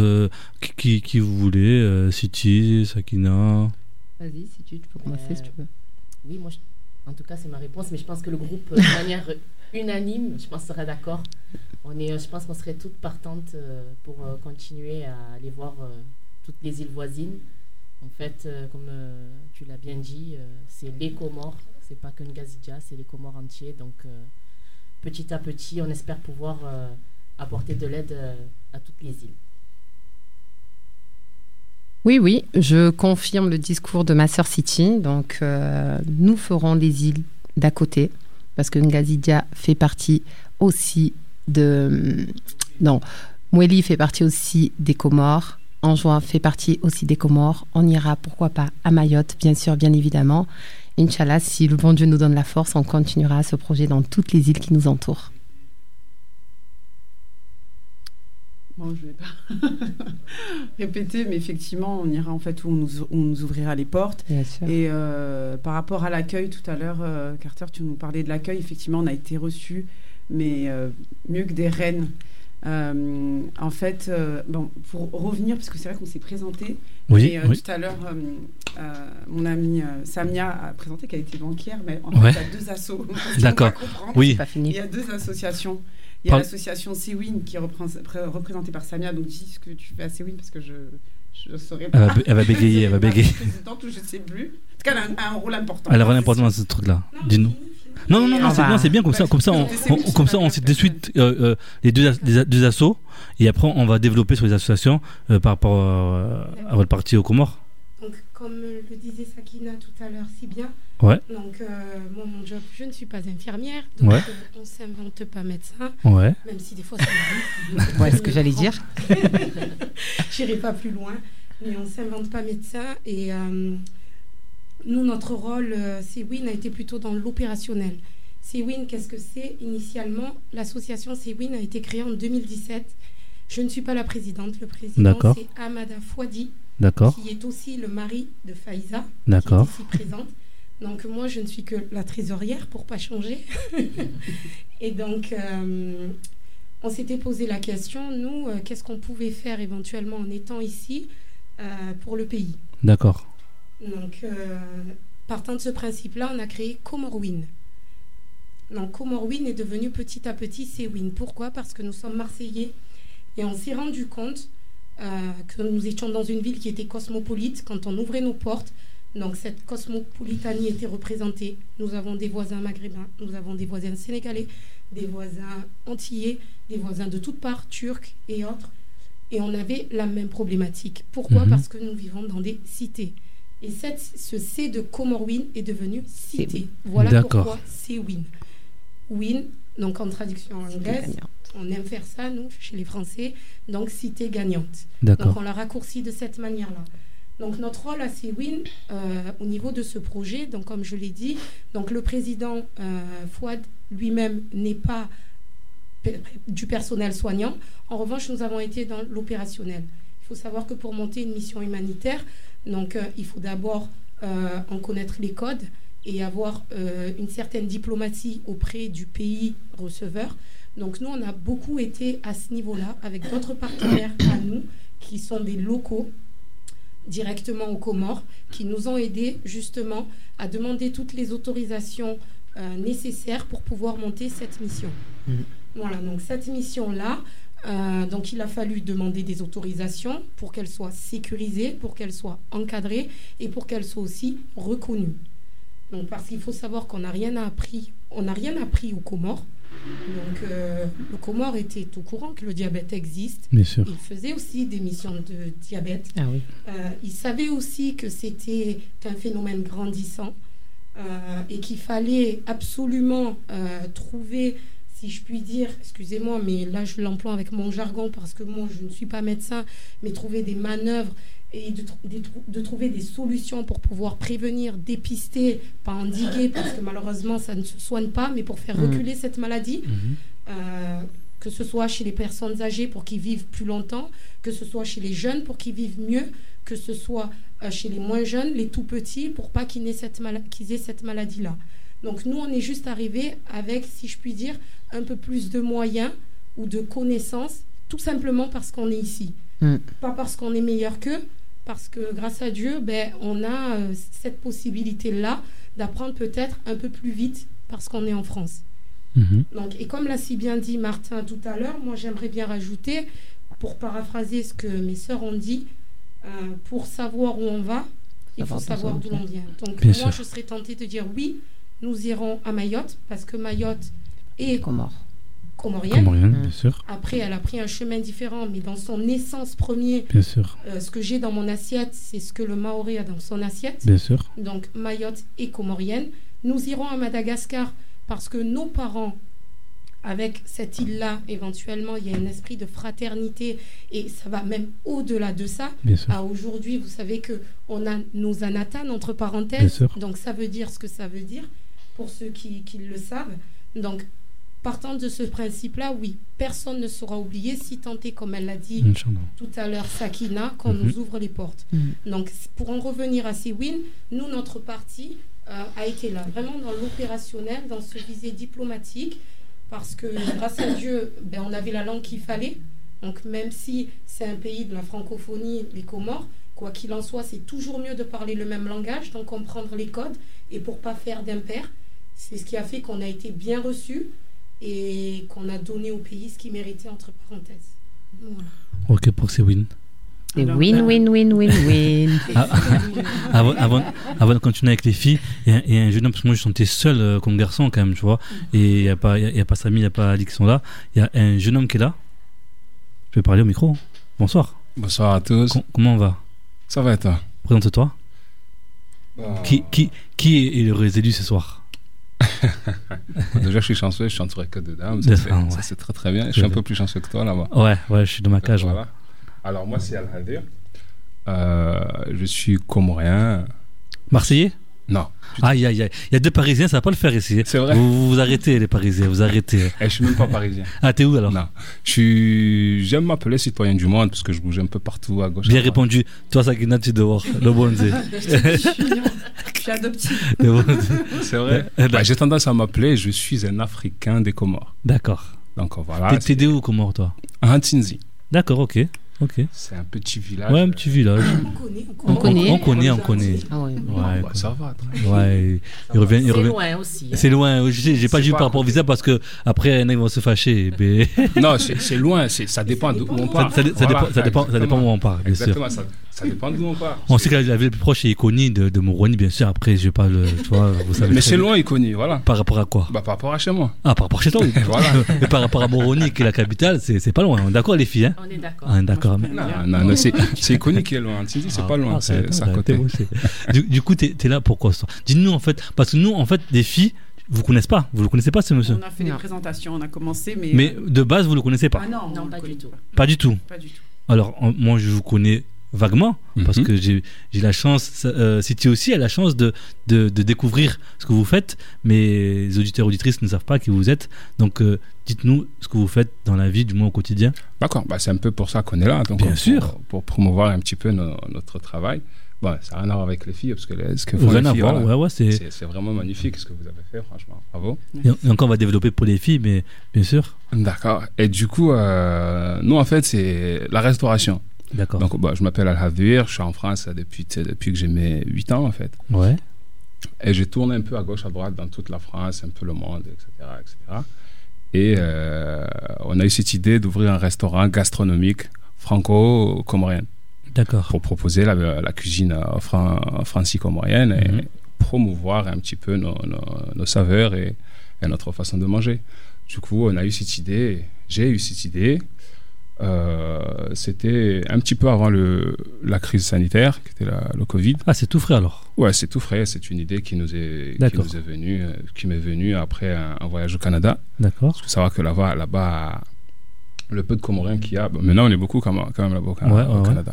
Qui vous voulez, Siti, Sakina. Vas-y, si tu peux commencer si tu veux. Oui, moi, en tout cas, c'est ma réponse, mais je pense que le groupe, de manière unanime, je pense qu'on serait d'accord. Je pense qu'on serait toutes partantes pour continuer à aller voir toutes les îles voisines. En fait, comme tu l'as bien dit, c'est les Comores, c'est pas que Ngazidja, c'est les Comores entiers. Donc, petit à petit, on espère pouvoir apporter de l'aide à toutes les îles. Oui, je confirme le discours de ma sœur Siti. Donc, nous ferons les îles d'à côté, parce que Ngazidja fait partie aussi Moueli fait partie aussi des Comores. Anjouan fait partie aussi des Comores. On ira, pourquoi pas, à Mayotte, bien sûr, bien évidemment. Inch'Allah, si le bon Dieu nous donne la force, on continuera ce projet dans toutes les îles qui nous entourent. Bon, je ne vais pas répéter, mais effectivement, on ira en fait où on nous ouvrira les portes. Bien sûr. Et par rapport à l'accueil, tout à l'heure, Carter, tu nous parlais de l'accueil. Effectivement, on a été reçus, mais mieux que des reines. En fait, pour revenir, parce que c'est vrai qu'on s'est présenté, oui. Tout à l'heure, mon amie Samia a présenté qu'elle était banquière, mais en fait, il y a deux assos. D'accord. Oui. Il y a deux associations. Il y a l'association Sewin qui est représentée par Samia. Donc dis ce que tu fais à Sewin parce que je ne saurais pas. Elle va bégayer. Présidente ou je ne sais plus. En tout cas, elle a un rôle important. Elle a un rôle important dans ce truc-là. Dis-nous. Non, c'est bien comme ça. Comme ça, on sait de suite les deux assos et après on va développer sur les associations par rapport à votre parti aux Comores. Donc, comme le disait Sakina tout à l'heure si bien, ouais. Donc moi, mon job, je ne suis pas infirmière, donc ouais. On ne s'invente pas médecin, ouais. Même si des fois ça m'arrive. Ouais, ce que j'allais dire. Je n'irai pas plus loin, mais on ne s'invente pas médecin. Et nous, notre rôle, Sewin a été plutôt dans l'opérationnel. Sewin, qu'est-ce que c'est? Initialement, l'association Sewin a été créée en 2017. Je ne suis pas la présidente. Le président, c'est Amada Fouadi. D'accord. Qui est aussi le mari de Faïza, d'accord. Qui est ici présente. Donc moi, je ne suis que la trésorière pour pas changer. Et donc, on s'était posé la question, nous, qu'est-ce qu'on pouvait faire éventuellement en étant ici pour le pays. D'accord. Donc, partant de ce principe-là, on a créé Comorwin. Donc, Comorwin est devenu petit à petit Sewin. Pourquoi? Parce que nous sommes Marseillais et on s'est rendu compte que nous étions dans une ville qui était cosmopolite quand on ouvrait nos portes. Donc cette cosmopolitanie était représentée. Nous avons des voisins maghrébins, nous avons des voisins sénégalais, des voisins antillais, des voisins de toutes parts, turcs et autres. Et on avait la même problématique. Pourquoi? Parce que nous vivons dans des cités. Et ce C de Comorwin est devenu cité. Voilà pourquoi c'est Win. Win, donc en traduction anglaise, on aime faire ça, nous, chez les Français, donc cité gagnante. D'accord. Donc on l'a raccourci de cette manière-là. Donc notre rôle à Sewin, au niveau de ce projet, donc comme je l'ai dit, donc le président Fouad lui-même n'est pas du personnel soignant. En revanche, nous avons été dans l'opérationnel. Il faut savoir que pour monter une mission humanitaire, donc il faut d'abord en connaître les codes et avoir une certaine diplomatie auprès du pays receveur. Donc nous, on a beaucoup été à ce niveau-là avec d'autres partenaires à nous qui sont des locaux directement aux Comores, qui nous ont aidés justement à demander toutes les autorisations nécessaires pour pouvoir monter cette mission. Voilà, donc cette mission-là, donc il a fallu demander des autorisations pour qu'elle soit sécurisée, pour qu'elle soit encadrée et pour qu'elle soit aussi reconnue. Donc parce qu'il faut savoir qu'on n'a rien appris aux Comores. Donc le Comore était au courant que le diabète existe. Bien sûr. Il faisait aussi des missions de diabète. Ah oui. Il savait aussi que c'était un phénomène grandissant et qu'il fallait absolument trouver, si je puis dire, excusez-moi, mais là je l'emploie avec mon jargon parce que moi je ne suis pas médecin, mais trouver des manœuvres et de trouver des solutions pour pouvoir prévenir, dépister, pas endiguer, parce que malheureusement ça ne se soigne pas, mais pour faire reculer cette maladie, que ce soit chez les personnes âgées pour qu'ils vivent plus longtemps, que ce soit chez les jeunes pour qu'ils vivent mieux, que ce soit chez les moins jeunes, les tout petits, pour pas qu'ils aient cette maladie-là. Donc nous, on est juste arrivés avec, si je puis dire, un peu plus de moyens ou de connaissances, tout simplement parce qu'on est ici. Pas parce qu'on est meilleur qu'eux, parce que grâce à Dieu, on a cette possibilité-là d'apprendre peut-être un peu plus vite parce qu'on est en France. Donc, et comme l'a si bien dit Martin tout à l'heure, moi j'aimerais bien rajouter, pour paraphraser ce que mes sœurs ont dit, pour savoir où on va, il faut savoir d'où l'on vient. Donc Bien moi sûr. je serais tentée de dire oui, nous irons à Mayotte, parce que Mayotte est comorienne. Bien sûr. Après, elle a pris un chemin différent, mais dans son essence premier, Bien sûr. ce que j'ai dans mon assiette, c'est ce que le Maoré a dans son assiette. Bien sûr. Donc Mayotte est comorienne. Nous irons à Madagascar parce que nos parents, avec cette île-là, éventuellement, il y a un esprit de fraternité et ça va même au-delà de ça. Bien sûr. Aujourd'hui, vous savez qu'on a nos anatanes, entre Bien parenthèses. sûr. Donc ça veut dire ce que ça veut dire, pour ceux qui le savent. Donc, partant de ce principe-là, oui, personne ne sera oublié, si tant est, comme elle l'a dit Inch'Allah. tout à l'heure, Sakina, qu'on nous ouvre les portes. Donc, pour en revenir à Siwin, nous, notre parti a été là, vraiment dans l'opérationnel, dans ce visée diplomatique, parce que, grâce à Dieu, on avait la langue qu'il fallait. Donc, même si c'est un pays de la francophonie, les Comores, quoi qu'il en soit, c'est toujours mieux de parler le même langage, donc comprendre les codes, et pour pas faire d'impair. C'est ce qui a fait qu'on a été bien reçus et qu'on a donné au pays ce qu'il méritait, entre parenthèses. Voilà. Ok, pour ces wins. C'est win-win-win-win-win. Avant de continuer avec les filles, il y a un jeune homme, parce que moi je chantais seul comme garçon quand même, tu vois, et il n'y a pas Samy, il n'y a pas Ali qui sont là. Il y a un jeune homme qui est là. Je vais parler au micro. Bonsoir. Bonsoir à tous. Comment on va? Ça va et toi? Présente-toi. Qui est le réélu ce soir? Déjà, je suis chanceux, je chanterai que de dames. Ça, c'est très très bien. Je suis un peu plus chanceux que toi là-bas. Ouais, je suis dans ma cage. Voilà. Alors, moi, c'est Al-Hadir. Je suis comorien. Marseillais? Non. Aïe. Il y a deux Parisiens, ça va pas le faire ici. C'est vrai. Vous arrêtez, les Parisiens, vous arrêtez. Je suis même pas parisien. Ah, t'es où alors? Non. J'aime m'appeler citoyen du monde parce que je bouge un peu partout à gauche. Bien répondu. Toi, Sakina, tu es dehors. Le bon Dieu. Je suis adopté. C'est vrai. J'ai tendance à m'appeler je suis un Africain des Comores. D'accord. Donc voilà. T'es d'où, Comores, toi? À Antinzi. D'accord, ok. C'est un petit village. Ouais, un petit village. On connaît. Ah ouais, ça va. Ouais. Il revient. C'est loin aussi. C'est loin. J'ai pas dit par rapport au visa parce que après, ils vont se fâcher. Mais... Non, c'est loin. Ça dépend d'où on part. Ça dépend où on part, bien sûr. Exactement, ça dépend d'où on part. On sait que la ville la plus proche est Iconi de Moroni, bien sûr. Après, je vais pas le. Tu vois, vous savez. Mais c'est loin, Iconi, voilà. Par rapport à quoi? Par rapport à chez moi. Ah, par rapport à chez toi, oui. Voilà. Mais par rapport à Moroni, qui est la capitale, c'est pas loin. On est d'accord, les filles, hein? On est d'accord. On est d'accord. Non, c'est Iconi qui est loin. C'est pas loin, c'est à côté. Du coup, t'es là pourquoi? Dis-nous, en fait, parce que nous, en fait, les filles, vous connaissez pas, vous le connaissez pas, ce monsieur? On a fait des présentations, on a commencé, mais. Mais de base, vous le connaissez pas? Ah non, pas du tout. Pas du tout. Pas du tout. Alors, moi, je vous connais vaguement, parce que j'ai la chance, City aussi a la chance de découvrir ce que vous faites, mais les auditeurs et auditrices ne savent pas qui vous êtes. Donc, dites-nous ce que vous faites dans la vie, du moins au quotidien. D'accord, c'est un peu pour ça qu'on est là. Donc, bien sûr. Pour promouvoir un petit peu notre travail. Bon, ça n'a rien à voir avec les filles, parce que ce que font rien les filles, à voir, ouais, c'est vraiment magnifique ce que vous avez fait, franchement. Bravo. Et encore, on va développer pour les filles, mais bien sûr. D'accord. Et du coup, nous, en fait, c'est la restauration. D'accord. Donc, je m'appelle Al-Hadir, je suis en France depuis que j'ai mes 8 ans, en fait. Ouais. Et j'ai tourné un peu à gauche, à droite, dans toute la France, un peu le monde, etc. Et on a eu cette idée d'ouvrir un restaurant gastronomique franco-comorien. D'accord. Pour proposer la cuisine franco-comorienne et promouvoir un petit peu nos saveurs et notre façon de manger. Du coup, on a eu cette idée, j'ai eu cette idée. C'était un petit peu avant la crise sanitaire, qui était le Covid. Ah, c'est tout frais alors? Ouais, c'est tout frais. C'est une idée qui m'est venue après un voyage au Canada. D'accord. Parce que savoir que là-bas, le peu de Comoriens qu'il y a, maintenant on est beaucoup quand même là-bas au Canada.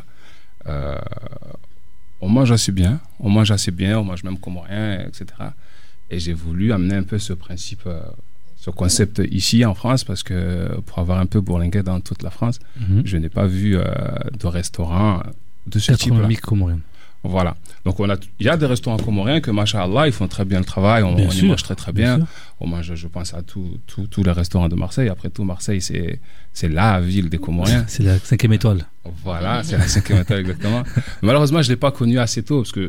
On mange assez bien, on mange même comorien, etc. Et j'ai voulu amener un peu ce principe, ce concept ici en France, parce que pour avoir un peu bourlingué dans toute la France, je n'ai pas vu de restaurant de ce type-là. Comorien. Voilà. Donc il y a des restaurants comoriens que, machallah, ils font très bien le travail, on y mange très très bien. On mange, je pense à tous les restaurants de Marseille. Après tout, Marseille, c'est la ville des Comoriens. C'est la 5e étoile. Voilà, c'est la 5e étoile, exactement. Malheureusement, je ne l'ai pas connu assez tôt, parce que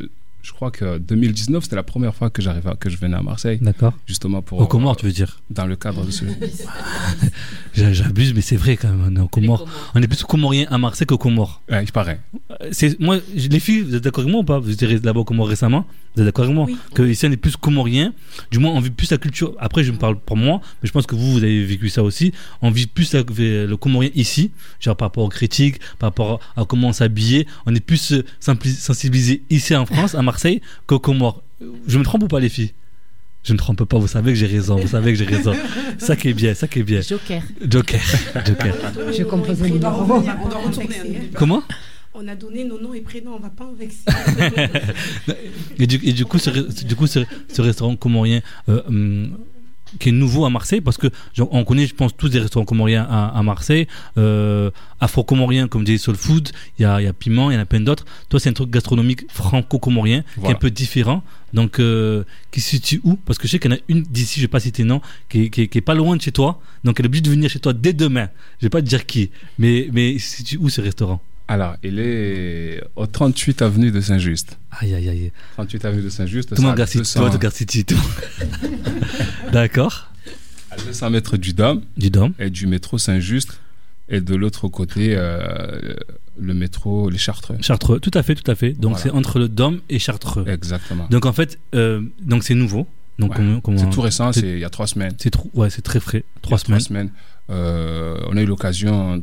je crois que 2019, c'était la première fois que je venais à Marseille. D'accord. Justement pour. Aux Comores, tu veux dire? Dans le cadre de ce. J'abuse, mais c'est vrai quand même. On est aux Comores. On est plus comoriens à Marseille qu'aux Comores. Ouais, il paraît. Moi, les filles, vous êtes d'accord avec moi ou pas? Vous étiez là-bas aux Comores récemment. Vous êtes d'accord avec moi? Oui. Que ici, on est plus comoriens. Du moins, on vit plus la culture. Après, je me parle pour moi, mais je pense que vous avez vécu ça aussi. On vit plus le comorien ici, genre par rapport aux critiques, par rapport à comment s'habiller. On est plus sensibilisé ici en France, à Marseille, qu'aux Comores. Je me trompe ou pas, les filles? Je ne trompe pas, vous savez que j'ai raison, Ça qui est bien. Joker. Je compose le numéro. On doit retourner. Comment? On a donné nos noms et prénoms, on va pas en vexer. et du coup, ce restaurant comorien qui est nouveau à Marseille, parce que on connaît, je pense, tous des restaurants comoriens à Marseille, afro-comorien, comme dit Soul Food, il y a Piment, il y en a plein d'autres. Toi, c'est un truc gastronomique franco-comorien, qui est un peu différent. Donc, qui se situe où? Parce que je sais qu'il y en a une d'ici, je ne vais pas citer nom, qui est pas loin de chez toi. Donc, elle est obligée de venir chez toi dès demain. Je ne vais pas te dire qui. Mais il se situe où, ce restaurant? Alors, il est au 38 avenue de Saint-Just. Aïe. 38 avenue de Saint-Just. Tout le monde regarde City. D'accord. À 200 mètres du Dôme. Et du métro Saint-Just. Et de l'autre côté, le métro Les Chartreux. Chartreux, tout à fait. Donc, voilà. C'est entre le Dôme et Chartreux. Exactement. Donc, en fait, donc c'est nouveau. Donc, c'est tout récent, il y a 3 semaines. C'est très frais. 3 semaines. On a eu l'occasion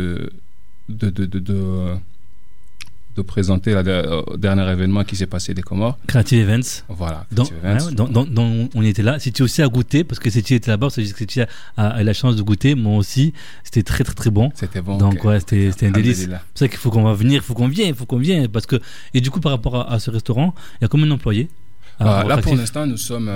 de présenter le dernier événement qui s'est passé des Comores. Creative Events. Voilà. Donc, on était là. C'était aussi à goûter, parce que Séti était là-bas, parce que Séti a la chance de goûter. Moi aussi, c'était très très très bon. C'était bon. Donc c'était un délice. C'est pour ça qu'il faut qu'on va venir, il faut qu'on vienne, parce que. Et du coup, par rapport à ce restaurant, il y a combien d'employés? Là, pour l'instant, nous sommes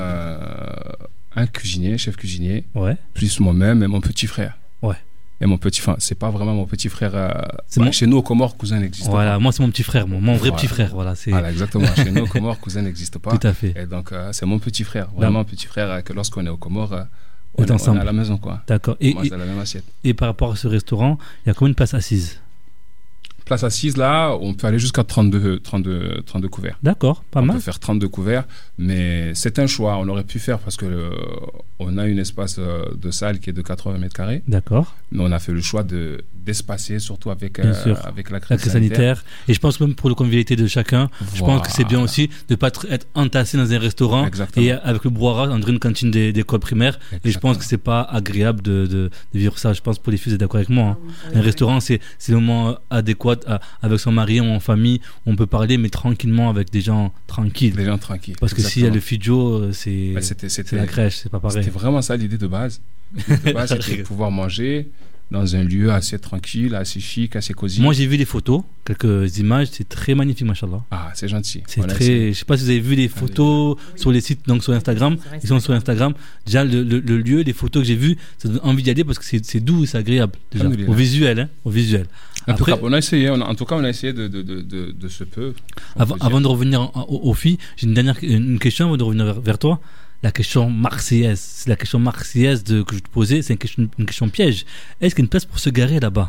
un cuisinier, chef cuisinier, plus moi-même et mon petit frère. Et mon petit frère, c'est pas vraiment mon petit frère. Chez nous, aux Comores, cousin n'existe pas. Voilà, moi, c'est mon petit frère, mon vrai petit frère. Voilà, exactement. Chez nous, aux Comores, cousin n'existe pas. Tout à fait. Et donc, c'est mon petit frère, vraiment un petit frère, que lorsqu'on est aux Comores, on est à la maison, quoi. D'accord. On mange dans la même assiette. Et par rapport à ce restaurant, il y a combien de places assises? Place assise, là, on peut aller jusqu'à 32 couverts. D'accord, pas mal. On peut faire 32 couverts, mais c'est un choix. On aurait pu faire parce que on a un espace de salle qui est de 80 mètres carrés. D'accord. Mais on a fait le choix d'espacer, surtout avec la crise sanitaire. Et je pense même pour la convivialité de chacun, je pense que c'est bien aussi de ne pas être entassé dans un restaurant. Exactement. Et avec le brouhaha dans une cantine d'école primaire. Exactement. Et je pense que c'est pas agréable de vivre ça. Je pense que pour les filles, vous êtes d'accord avec moi. Un restaurant, c'est le moment adéquat avec son mari ou en famille. On peut parler, mais tranquillement avec des gens tranquilles. Parce que s'il y a le Fijo, c'est la crèche, c'est pas pareil. C'était vraiment ça l'idée de base. C'était de pouvoir manger dans un lieu assez tranquille, assez chic, assez cosy. Moi, j'ai vu des photos, quelques images, c'est très magnifique, machallah. Ah, c'est gentil. C'est très. Je sais pas si vous avez vu les photos sur les sites, donc sur Instagram. Ils sont sur Instagram. Déjà, le lieu, les photos que j'ai vues, ça donne envie d'y aller parce que c'est doux et c'est agréable. Déjà. Au visuel. Après, on a essayé. En tout cas, on a essayé de ce peu. Avant de revenir aux filles, j'ai une question avant de revenir vers toi. La question marseillaise, c'est la question marseillaise que je te posais, c'est une question piège. Est-ce qu'il y a une place pour se garer là-bas?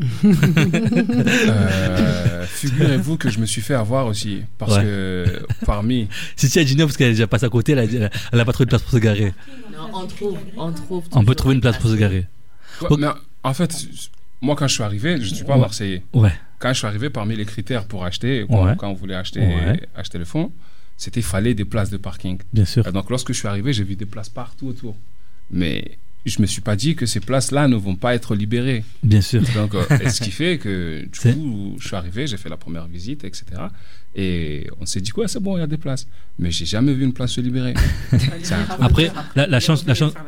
Figurez-vous que je me suis fait avoir aussi, parce que parmi... Si tu as dit non, parce qu'elle est déjà passée à côté, elle n'a pas trouvé de place pour se garer. Non, on trouve. On peut trouver une place pour se garer. Mais en fait, moi quand je suis arrivé, je ne suis pas marseillais. Quand je suis arrivé, parmi les critères pour acheter, quand on voulait acheter le fonds, c'était qu'il fallait des places de parking. Bien sûr. Donc, lorsque je suis arrivé, j'ai vu des places partout autour. Mais je ne me suis pas dit que ces places-là ne vont pas être libérées. Bien sûr. Donc, ce qui fait que, du coup, je suis arrivé, j'ai fait la première visite, etc. Et on s'est dit, c'est bon, il y a des places. Mais je n'ai jamais vu une place se libérer. Après, la chance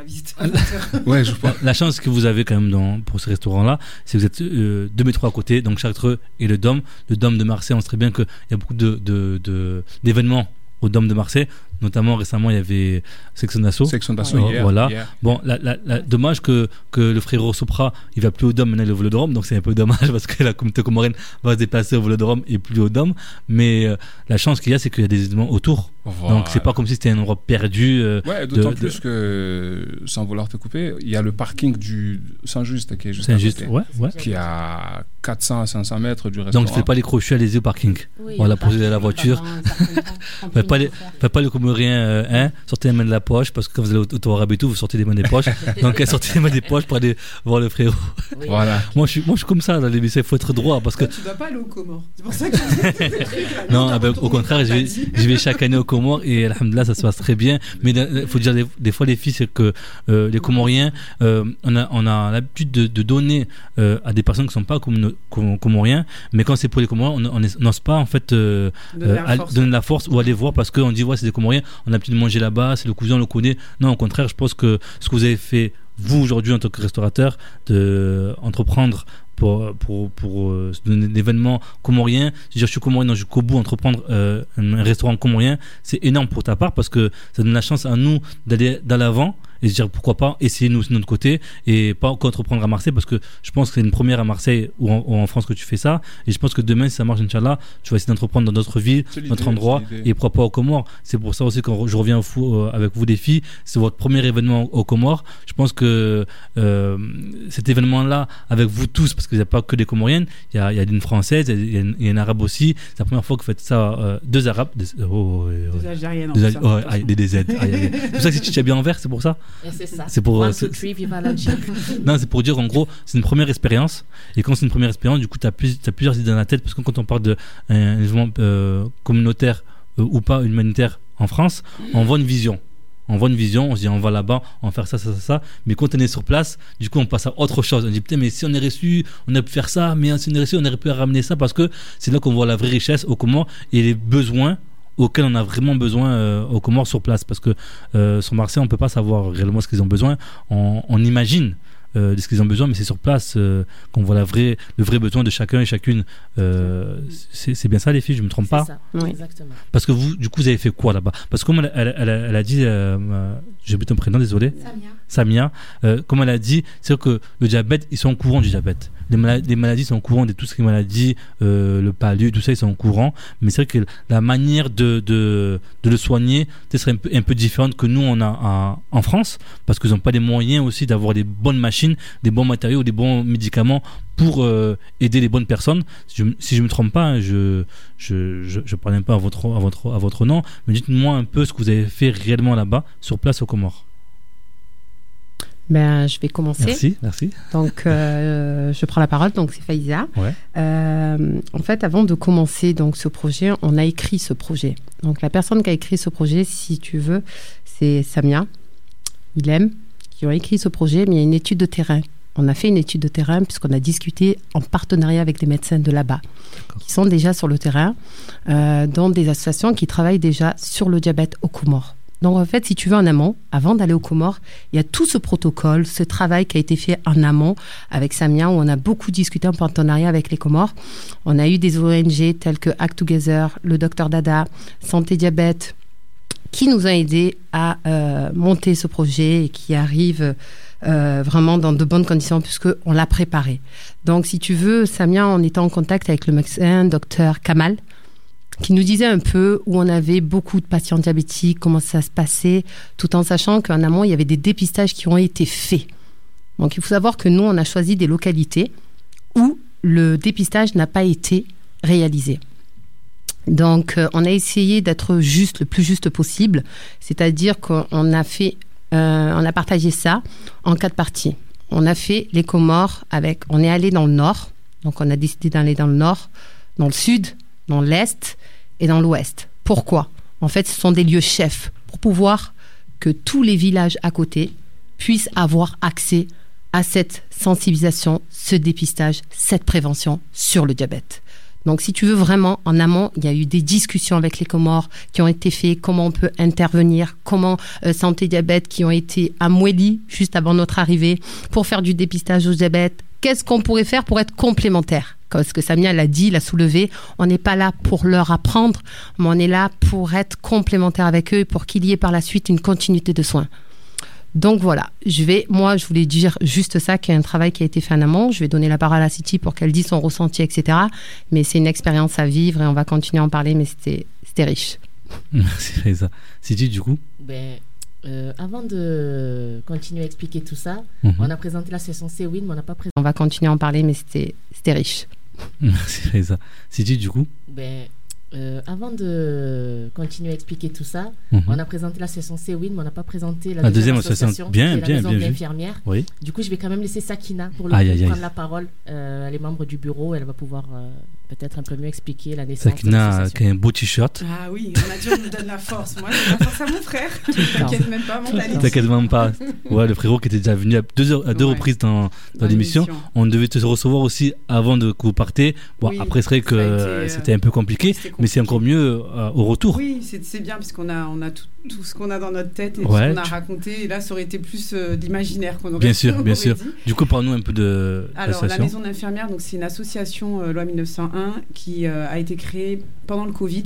que vous avez quand même pour ce restaurant-là, c'est que vous êtes 2 métros à côté, donc Chartreux et le Dôme. Le Dôme de Marseille, on sait très bien qu'il y a beaucoup d'événements au Dôme de Marseille, Notamment récemment, il y avait Section d'Assaut. Hier. Voilà. Hier. Bon, dommage que le frérot Sopra, il va plus au Dôme, maintenant il est au Vélodrome, donc c'est un peu dommage parce que la communauté comorienne va se déplacer au Vélodrome et plus au Dôme. Mais la chance qu'il y a, c'est qu'il y a des événements autour. Voilà. Donc c'est pas comme si c'était un endroit perdu. D'autant plus que, sans vouloir te couper, il y a le parking du Saint-Just qui est juste à côté, qui est à 400 à 500 mètres du restaurant. Donc faites pas les crochets, allez-y au parking. Voilà, posez la voiture. Faites pas les Comoriens, sortez les mains de la poche, parce que quand vous allez au tour arabe et tout, vous sortez les mains des poches. Donc sortez les mains des poches pour aller voir le frérot. Voilà. Moi je suis comme ça, il faut être droit. Parce que... Tu dois pas aller aux Comores. C'est pour ça que non, au contraire, je vais chaque année aux Comores et alhamdoulilah, ça se passe très bien. Mais il faut dire, des fois, les filles, c'est que les Comoriens, on a l'habitude de donner à des personnes qui ne sont pas Comoriens, mais quand c'est pour les Comoriens, on n'ose pas en fait donner la force ou aller voir parce qu'on dit c'est des Comoriens, on a l'habitude de manger là-bas, c'est le cousin, on le connaît. Non, au contraire, je pense que ce que vous avez fait, vous, aujourd'hui, en tant que restaurateur, d'entreprendre pour se donner l'événement comorien, c'est-à-dire je suis comorien, donc jusqu'au bout, entreprendre un restaurant comorien, c'est énorme pour ta part parce que ça donne la chance à nous d'aller dans l'avant et se dire pourquoi pas essayer nous de notre côté et pas qu'entreprendre à Marseille parce que je pense que c'est une première à Marseille ou en France que tu fais ça et je pense que demain si ça marche Inch'Allah tu vas essayer d'entreprendre dans d'autres villes, d'autres endroits et pourquoi pas aux Comores. C'est pour ça aussi quand je reviens avec vous les filles, c'est votre premier événement aux Comores. Je pense que cet événement là avec vous tous parce qu'il n'y a pas que des Comoriennes, il y a une Française, il y a une Arabe aussi, c'est la première fois que vous faites ça, deux Arabes des Algériennes des DZ. C'est pour ça que si tu es bien en vert, c'est pour ça. Et c'est ça. C'est pour. One, two, three, viva l'Algérie. Non, c'est pour dire en gros, c'est une première expérience. Et quand c'est une première expérience, du coup, tu as plusieurs idées dans la tête. Parce que quand on parle d'un événement communautaire ou pas humanitaire en France, on voit une vision. On voit une vision, on se dit on va là-bas, on va faire ça. Mais quand on est sur place, du coup, on passe à autre chose. On dit putain, mais si on est reçu, on a pu faire ça. Mais si on est reçu, on aurait pu ramener ça parce que c'est là qu'on voit la vraie richesse aux Comores et les besoins auxquels on a vraiment besoin aux Comores sur place parce que sur Marseille on peut pas savoir réellement ce qu'ils ont besoin, on imagine de ce qu'ils ont besoin mais c'est sur place qu'on voit le vrai besoin de chacun et chacune. C'est bien ça les filles, je me trompe pas? Ça, oui. Exactement. Parce que vous du coup vous avez fait quoi là-bas? Parce que comme elle a dit j'ai oublié ton prénom, désolé. Samia. Comme elle a dit, c'est que le diabète, ils sont au courant du diabète. Les maladies sont au courant de tout ce qui est maladie, le palud, tout ça, ils sont au courant. Mais c'est vrai que la manière de le soigner serait un peu différente que nous, on a en France, parce qu'ils n'ont pas les moyens aussi d'avoir des bonnes machines, des bons matériaux, des bons médicaments pour aider les bonnes personnes. Si je me trompe pas, je parle un peu à votre nom, mais dites-moi un peu ce que vous avez fait réellement là-bas, sur place aux Comores. Je vais commencer. Merci. Donc, je prends la parole. Donc, c'est Faïza. Ouais. En fait, avant de commencer donc ce projet, on a écrit ce projet. Donc, la personne qui a écrit ce projet, si tu veux, c'est Samia, Ilem, qui ont écrit ce projet. Mais il y a une étude de terrain. On a fait une étude de terrain puisqu'on a discuté en partenariat avec des médecins de là-bas qui sont déjà sur le terrain, dans des associations qui travaillent déjà sur le diabète aux Comores. Donc, en fait, si tu veux, en amont, avant d'aller aux Comores, il y a tout ce protocole, ce travail qui a été fait en amont avec Samia, où on a beaucoup discuté en partenariat avec les Comores. On a eu des ONG telles que Act Together, le Dr Dada, Santé Diabète, qui nous ont aidés à monter ce projet et qui arrive vraiment dans de bonnes conditions puisqu'on l'a préparé. Donc, si tu veux, Samia, on était en contact avec le médecin Dr Kamal, qui nous disait un peu où on avait beaucoup de patients diabétiques, comment ça se passait, tout en sachant qu'en amont, il y avait des dépistages qui ont été faits. Donc, il faut savoir que nous, on a choisi des localités où le dépistage n'a pas été réalisé. Donc, on a essayé d'être juste, le plus juste possible, c'est-à-dire qu'on a fait, on a partagé ça en 4 parties. On a fait les Comores on est allé dans le nord, donc on a décidé d'aller dans le nord, dans le sud, dans l'est et dans l'ouest. Pourquoi? En fait, ce sont des lieux chefs pour pouvoir que tous les villages à côté puissent avoir accès à cette sensibilisation, ce dépistage, cette prévention sur le diabète. Donc, si tu veux vraiment, en amont, il y a eu des discussions avec les Comores qui ont été faites, comment on peut intervenir, comment Santé Diabète qui ont été à Moueli, juste avant notre arrivée, pour faire du dépistage au diabète. Qu'est-ce qu'on pourrait faire pour être complémentaire? Comme ce que Samia l'a dit, l'a soulevé, on n'est pas là pour leur apprendre, mais on est là pour être complémentaire avec eux et pour qu'il y ait par la suite une continuité de soins. Donc voilà, je voulais dire juste ça, qu'il y a un travail qui a été fait en amont. Je vais donner la parole à Siti pour qu'elle dise son ressenti, etc. Mais c'est une expérience à vivre et on va continuer à en parler, mais c'était riche. Merci Faiza. Siti, du coup avant de continuer à expliquer tout ça, on a présenté l'association CWIN, mais on n'a pas présenté... On va continuer à en parler, mais c'était riche. Merci Faiza. Siti, du coup avant de continuer à expliquer tout ça, on a présenté l'association CWIN, mais on n'a pas présenté la deuxième association, bien d'infirmières. Oui. Du coup, je vais quand même laisser Sakina pour prendre la parole. Elle est membre du bureau, elle va pouvoir peut-être un peu mieux expliquer la naissance. Sakina qui a un beau t-shirt. Ah oui, on a dit on nous donne la force. Moi, je donne la force à mon frère. T'inquiète même pas, T'inquiète même pas. Ouais, le frérot qui était déjà venu à deux reprises dans l'émission. On devait te recevoir aussi avant que vous partez. Bon, oui, après, c'est vrai que c'était un peu compliqué, mais c'est encore mieux au retour. Oui, c'est bien, puisqu'on a tout ce qu'on a dans notre tête et tout ce qu'on a raconté. Et là, ça aurait été plus d'imaginaire qu'on aurait Bien sûr. Du coup, parle-nous un peu de l'association. Alors, la Maison d'infirmières, c'est une association loi 1901 qui a été créée pendant le Covid,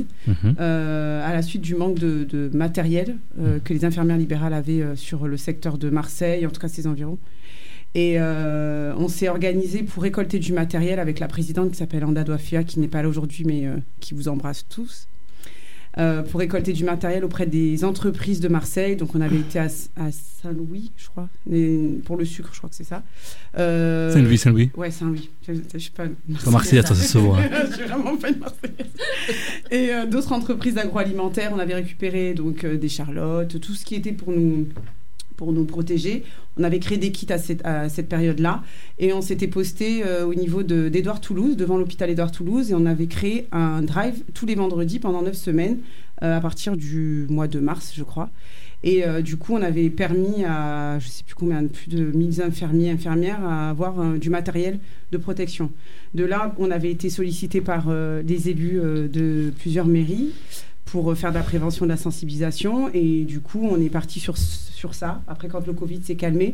à la suite du manque de matériel que les infirmières libérales avaient sur le secteur de Marseille, en tout cas ses environs. Et on s'est organisé pour récolter du matériel avec la présidente qui s'appelle Anda Douafia, qui n'est pas là aujourd'hui, mais qui vous embrasse tous. Pour récolter du matériel auprès des entreprises de Marseille. Donc, on avait été à Saint-Louis, je crois. Pour le sucre, je crois que c'est ça. Saint-Louis. Ouais, Saint-Louis. Je sais pas. Marseillaise, ça se voit. Je suis vraiment pas une Marseillaise. Et d'autres entreprises agroalimentaires. On avait récupéré donc, des charlottes, tout ce qui était pour nous protéger. On avait créé des kits à cette période-là et on s'était posté au niveau d'Édouard Toulouse, devant l'hôpital Édouard Toulouse, et on avait créé un drive tous les vendredis pendant 9 semaines à partir du mois de mars, je crois. Et du coup, on avait permis à, je sais plus combien, plus de 1000 infirmiers, infirmières à avoir du matériel de protection. De là, on avait été sollicité par des élus de plusieurs mairies pour faire de la prévention, de la sensibilisation. Et du coup, on est parti sur ça. Après, quand le Covid s'est calmé,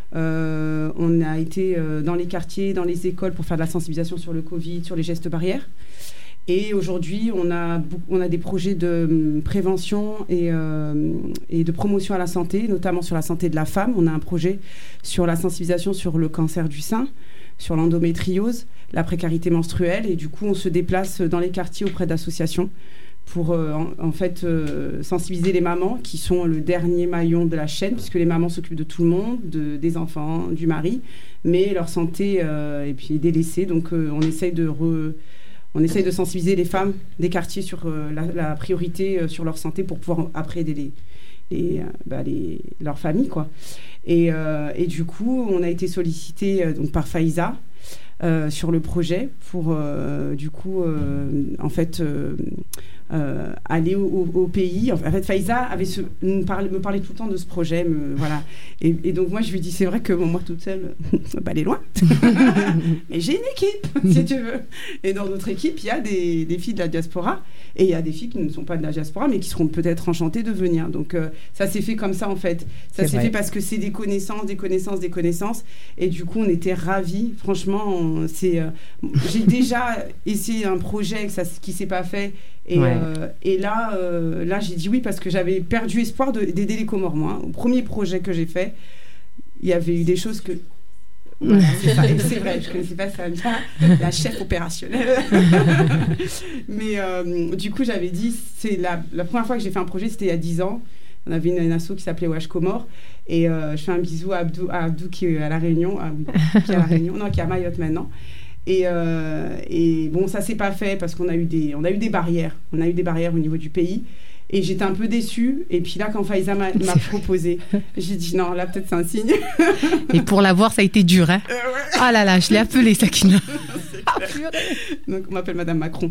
on a été dans les quartiers, dans les écoles pour faire de la sensibilisation sur le Covid, sur les gestes barrières. Et aujourd'hui, on a des projets de prévention et de promotion à la santé, notamment sur la santé de la femme. On a un projet sur la sensibilisation sur le cancer du sein, sur l'endométriose, la précarité menstruelle. Et du coup, on se déplace dans les quartiers auprès d'associations pour sensibiliser les mamans qui sont le dernier maillon de la chaîne, puisque les mamans s'occupent de tout le monde, des enfants, du mari, mais leur santé est puis délaissée. Donc on essaye de sensibiliser les femmes des quartiers sur la priorité sur leur santé pour pouvoir après aider leur famille, quoi. Et du coup, on a été sollicité donc par Faiza sur le projet pour aller au pays. En fait, Faiza me parlait tout le temps de ce projet, voilà. Et donc moi, je lui dis, c'est vrai que moi toute seule, ça va pas aller loin, mais j'ai une équipe, si tu veux. Et dans notre équipe, il y a des filles de la diaspora et il y a des filles qui ne sont pas de la diaspora, mais qui seront peut-être enchantées de venir. Donc ça s'est fait comme ça, en fait. Ça s'est fait parce que c'est des connaissances. Et du coup, on était ravis. Franchement, j'ai déjà essayé un projet qui s'est pas fait. Et là, j'ai dit oui parce que j'avais perdu espoir d'aider les Comores. Moi, au premier projet que j'ai fait, il y avait eu des choses que... Voilà, c'est vrai, je ne connaissais pas ça, la chef opérationnelle. Mais du coup, j'avais dit, c'est la première fois que j'ai fait un projet, c'était il y a 10 ans. On avait une asso qui s'appelait Wesh Comores. Et je fais un bisou à Abdou qui est à La Réunion. Qui est à La Réunion, non, qui est à Mayotte maintenant. Et bon, ça s'est pas fait parce qu'on a eu des barrières. On a eu des barrières au niveau du pays. Et j'étais un peu déçue. Et puis là, quand Faiza m'a proposé, j'ai dit non, là, peut-être c'est un signe. Et pour l'avoir, ça a été dur, hein. Ah là là, je l'ai appelée, Sakina. Donc, on m'appelle Madame Macron.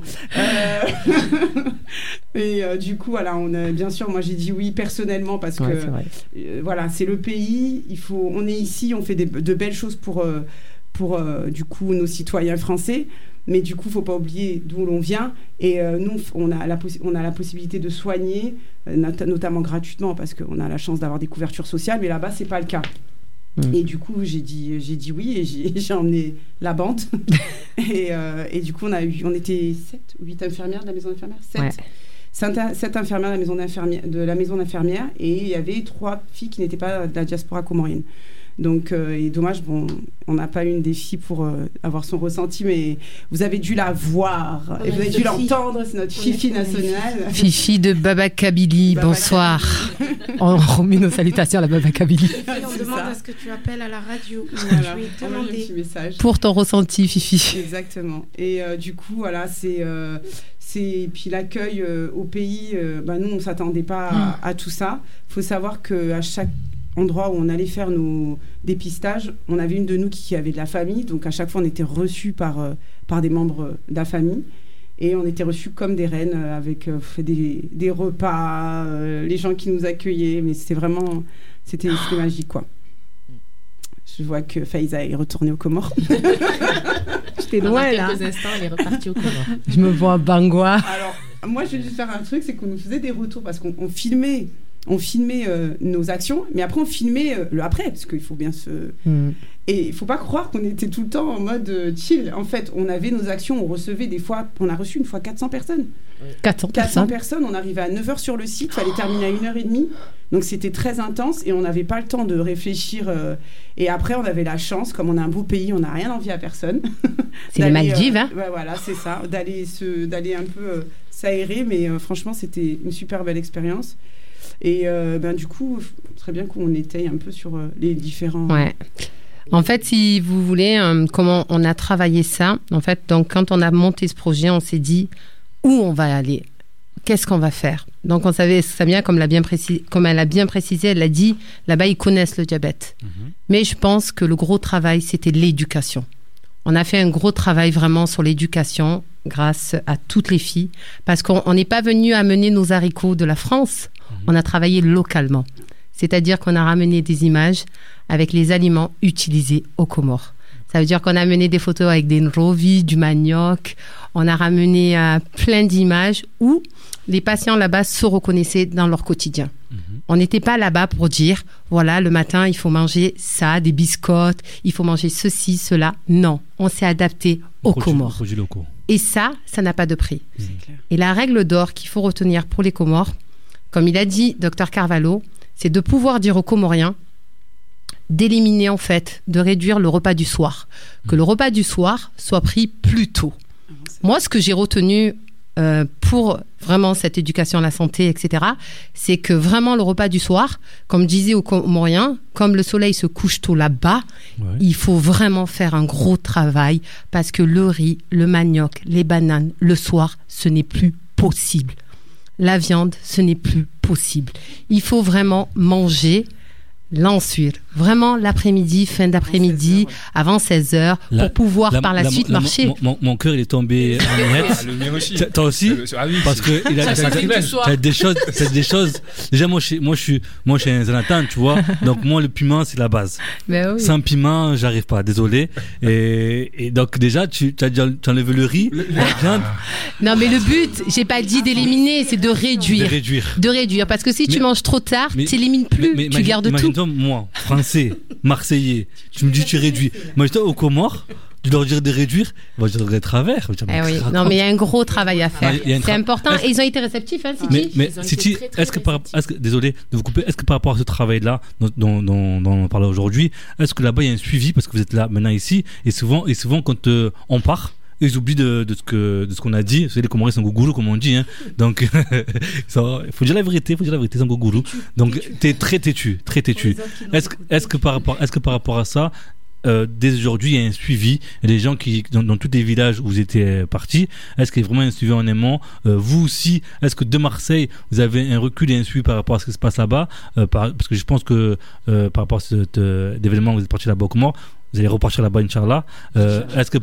Et du coup, voilà, bien sûr, moi, j'ai dit oui personnellement parce que, voilà, c'est le pays. On est ici, on fait de belles choses pour du coup, nos citoyens français. Mais du coup, il ne faut pas oublier d'où l'on vient. Et nous, on a la possibilité de soigner, notamment gratuitement, parce qu'on a la chance d'avoir des couvertures sociales. Mais là-bas, ce n'est pas le cas. Et du coup, j'ai dit oui et j'ai emmené la bande. Et du coup, on était 7 ou 8 infirmières de la maison d'infirmière. 7 infirmières de la maison d'infirmière, et il y avait 3 filles qui n'étaient pas de la diaspora comorienne. Donc, et dommage, on n'a pas une des filles pour avoir son ressenti, mais vous avez dû la voir, et vous avez dû l'entendre, c'est notre Fifi nationale. Fifi de Baba Kabylie, bonsoir. On remet nos salutations à la Baba Kabylie. On demande à ce que tu appelles à la radio. Voilà, je vais te demander. Un petit message. Pour ton ressenti, Fifi. Exactement. Et du coup, voilà, puis l'accueil au pays, nous, on ne s'attendait pas à tout ça. Il faut savoir qu'à chaque endroit où on allait faire nos dépistages, on avait une de nous qui avait de la famille, donc à chaque fois on était reçus par des membres de la famille, et on était reçus comme des reines, avec des repas, les gens qui nous accueillaient, mais c'était magique, quoi. Je vois que Faiza est retournée aux Comores. J'étais loin, là. Quelques instants, elle est repartie aux Comores. Je me vois à Bangwa. Alors, moi, je vais juste faire un truc, c'est qu'on nous faisait des retours, parce qu'on filmait nos actions, mais après on filmait le après, parce qu'il faut bien et il faut pas croire qu'on était tout le temps en mode chill. En fait, on avait nos actions, on recevait on a reçu une fois 400 personnes. 400 personnes, on arrivait à 9h sur le site, il fallait terminer à 1h30, donc c'était très intense, et on n'avait pas le temps de réfléchir, et après on avait la chance, comme on a un beau pays, on n'a rien envie à personne. C'est les Maldives, hein. Voilà, c'est ça, d'aller un peu s'aérer, mais franchement c'était une super belle expérience. Et du coup, très bien qu'on étaye un peu sur les différents... Ouais. En fait, si vous voulez, comment on a travaillé ça, en fait, donc quand on a monté ce projet, on s'est dit où on va aller, qu'est-ce qu'on va faire. Donc on savait, Samia, comme elle a bien précisé, elle a dit, là-bas, ils connaissent le diabète. Mais je pense que le gros travail, c'était l'éducation. On a fait un gros travail vraiment sur l'éducation grâce à toutes les filles, parce qu'on n'est pas venu amener nos haricots de la France. On a travaillé localement. C'est-à-dire qu'on a ramené des images avec les aliments utilisés aux Comores. Ça veut dire qu'on a amené des photos avec des nrovis, du manioc. On a ramené plein d'images où les patients là-bas se reconnaissaient dans leur quotidien. On n'était pas là-bas pour dire, voilà, le matin, il faut manger ça, des biscottes, il faut manger ceci, cela. Non, on s'est adapté aux Comores. Et ça n'a pas de prix. Et la règle d'or qu'il faut retenir pour les Comores, comme il a dit Dr Carvalho, c'est de pouvoir dire aux Comoriens d'éliminer, en fait, de réduire le repas du soir. Que le repas du soir soit pris plus tôt. Moi, ce que j'ai retenu pour vraiment cette éducation à la santé, etc., c'est que vraiment le repas du soir, comme disait aux Comoriens, comme le soleil se couche tôt là-bas, il faut vraiment faire un gros travail, parce que le riz, le manioc, les bananes, le soir, ce n'est plus possible. La viande, ce n'est plus possible. Il faut vraiment manger l'ensuite, vraiment l'après-midi, fin d'après-midi, avant 16h, pour pouvoir par la suite marcher. Mon cœur, il est tombé en miettes. Le mien aussi. Toi aussi? Parce que t'as des choses. Déjà, moi, je suis un Zanatan, tu vois. Donc, moi, le piment, c'est la base. Ben oui. Sans piment, j'arrive pas, désolé. Et donc, déjà, tu as enlevé le riz, la viande. Non, mais le but, j'ai pas dit d'éliminer, c'est de réduire. De réduire. Parce que si tu manges trop tard, tu élimines plus, tu gardes tout. Moi, français, marseillais, tu me dis tu réduis. Moi, j'étais aux Comores, tu leur dire de réduire, moi je dirais de travers. Oui. Non, mais il y a un gros travail à faire. C'est important. Et ils ont été réceptifs, hein, Siti. Mais Siti, désolé de vous couper, est-ce que par rapport à ce travail-là dont on parle aujourd'hui, est-ce que là-bas il y a un suivi, parce que vous êtes là maintenant ici, et souvent quand on part, ils oublient de ce qu'on a dit. Vous savez, les Comoriens sont gougourou, comme on dit, hein. Donc il faut dire la vérité, c'est un gougourou. Donc t'es très têtu. Est-ce que par rapport à ça, dès aujourd'hui, il y a un suivi. Les gens qui dans tous les villages où vous étiez partis, est-ce qu'il y a vraiment un suivi en aimant? Vous aussi, est-ce que de Marseille, vous avez un recul et un suivi par rapport à ce qui se passe là-bas? Parce que je pense que par rapport à cet événement, vous êtes partis là-bas au Comores, vous allez repartir là-bas, Inch'Allah. Est-ce que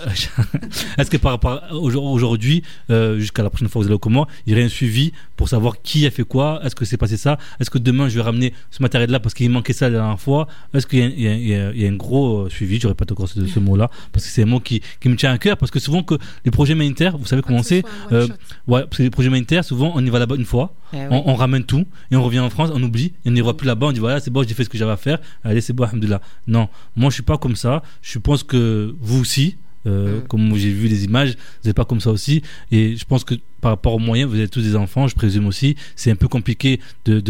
par rapport à aujourd'hui, jusqu'à la prochaine fois que vous allez au Comores, il y aurait un suivi pour savoir qui a fait quoi? Est-ce que c'est passé ça? Est-ce que demain je vais ramener ce matériel-là parce qu'il manquait ça la dernière fois? Est-ce qu'il y a un gros suivi? Je répète encore ce mot-là parce que c'est un mot qui me tient à cœur, parce que souvent que les projets humanitaires, vous savez comment c'est, parce que les projets humanitaires, souvent on y va là-bas une fois, on ramène tout et on revient en France, on oublie, et on n'y va plus là-bas, on dit voilà, c'est bon, j'ai fait ce que j'avais à faire, allez, c'est bon, alhamdoulilah. Non, moi je suis pas comme ça. Je pense que vous aussi, Comme j'ai vu les images, vous n'êtes pas comme ça aussi. Et je pense que par rapport aux moyens, vous êtes tous des enfants, je présume aussi. C'est un peu compliqué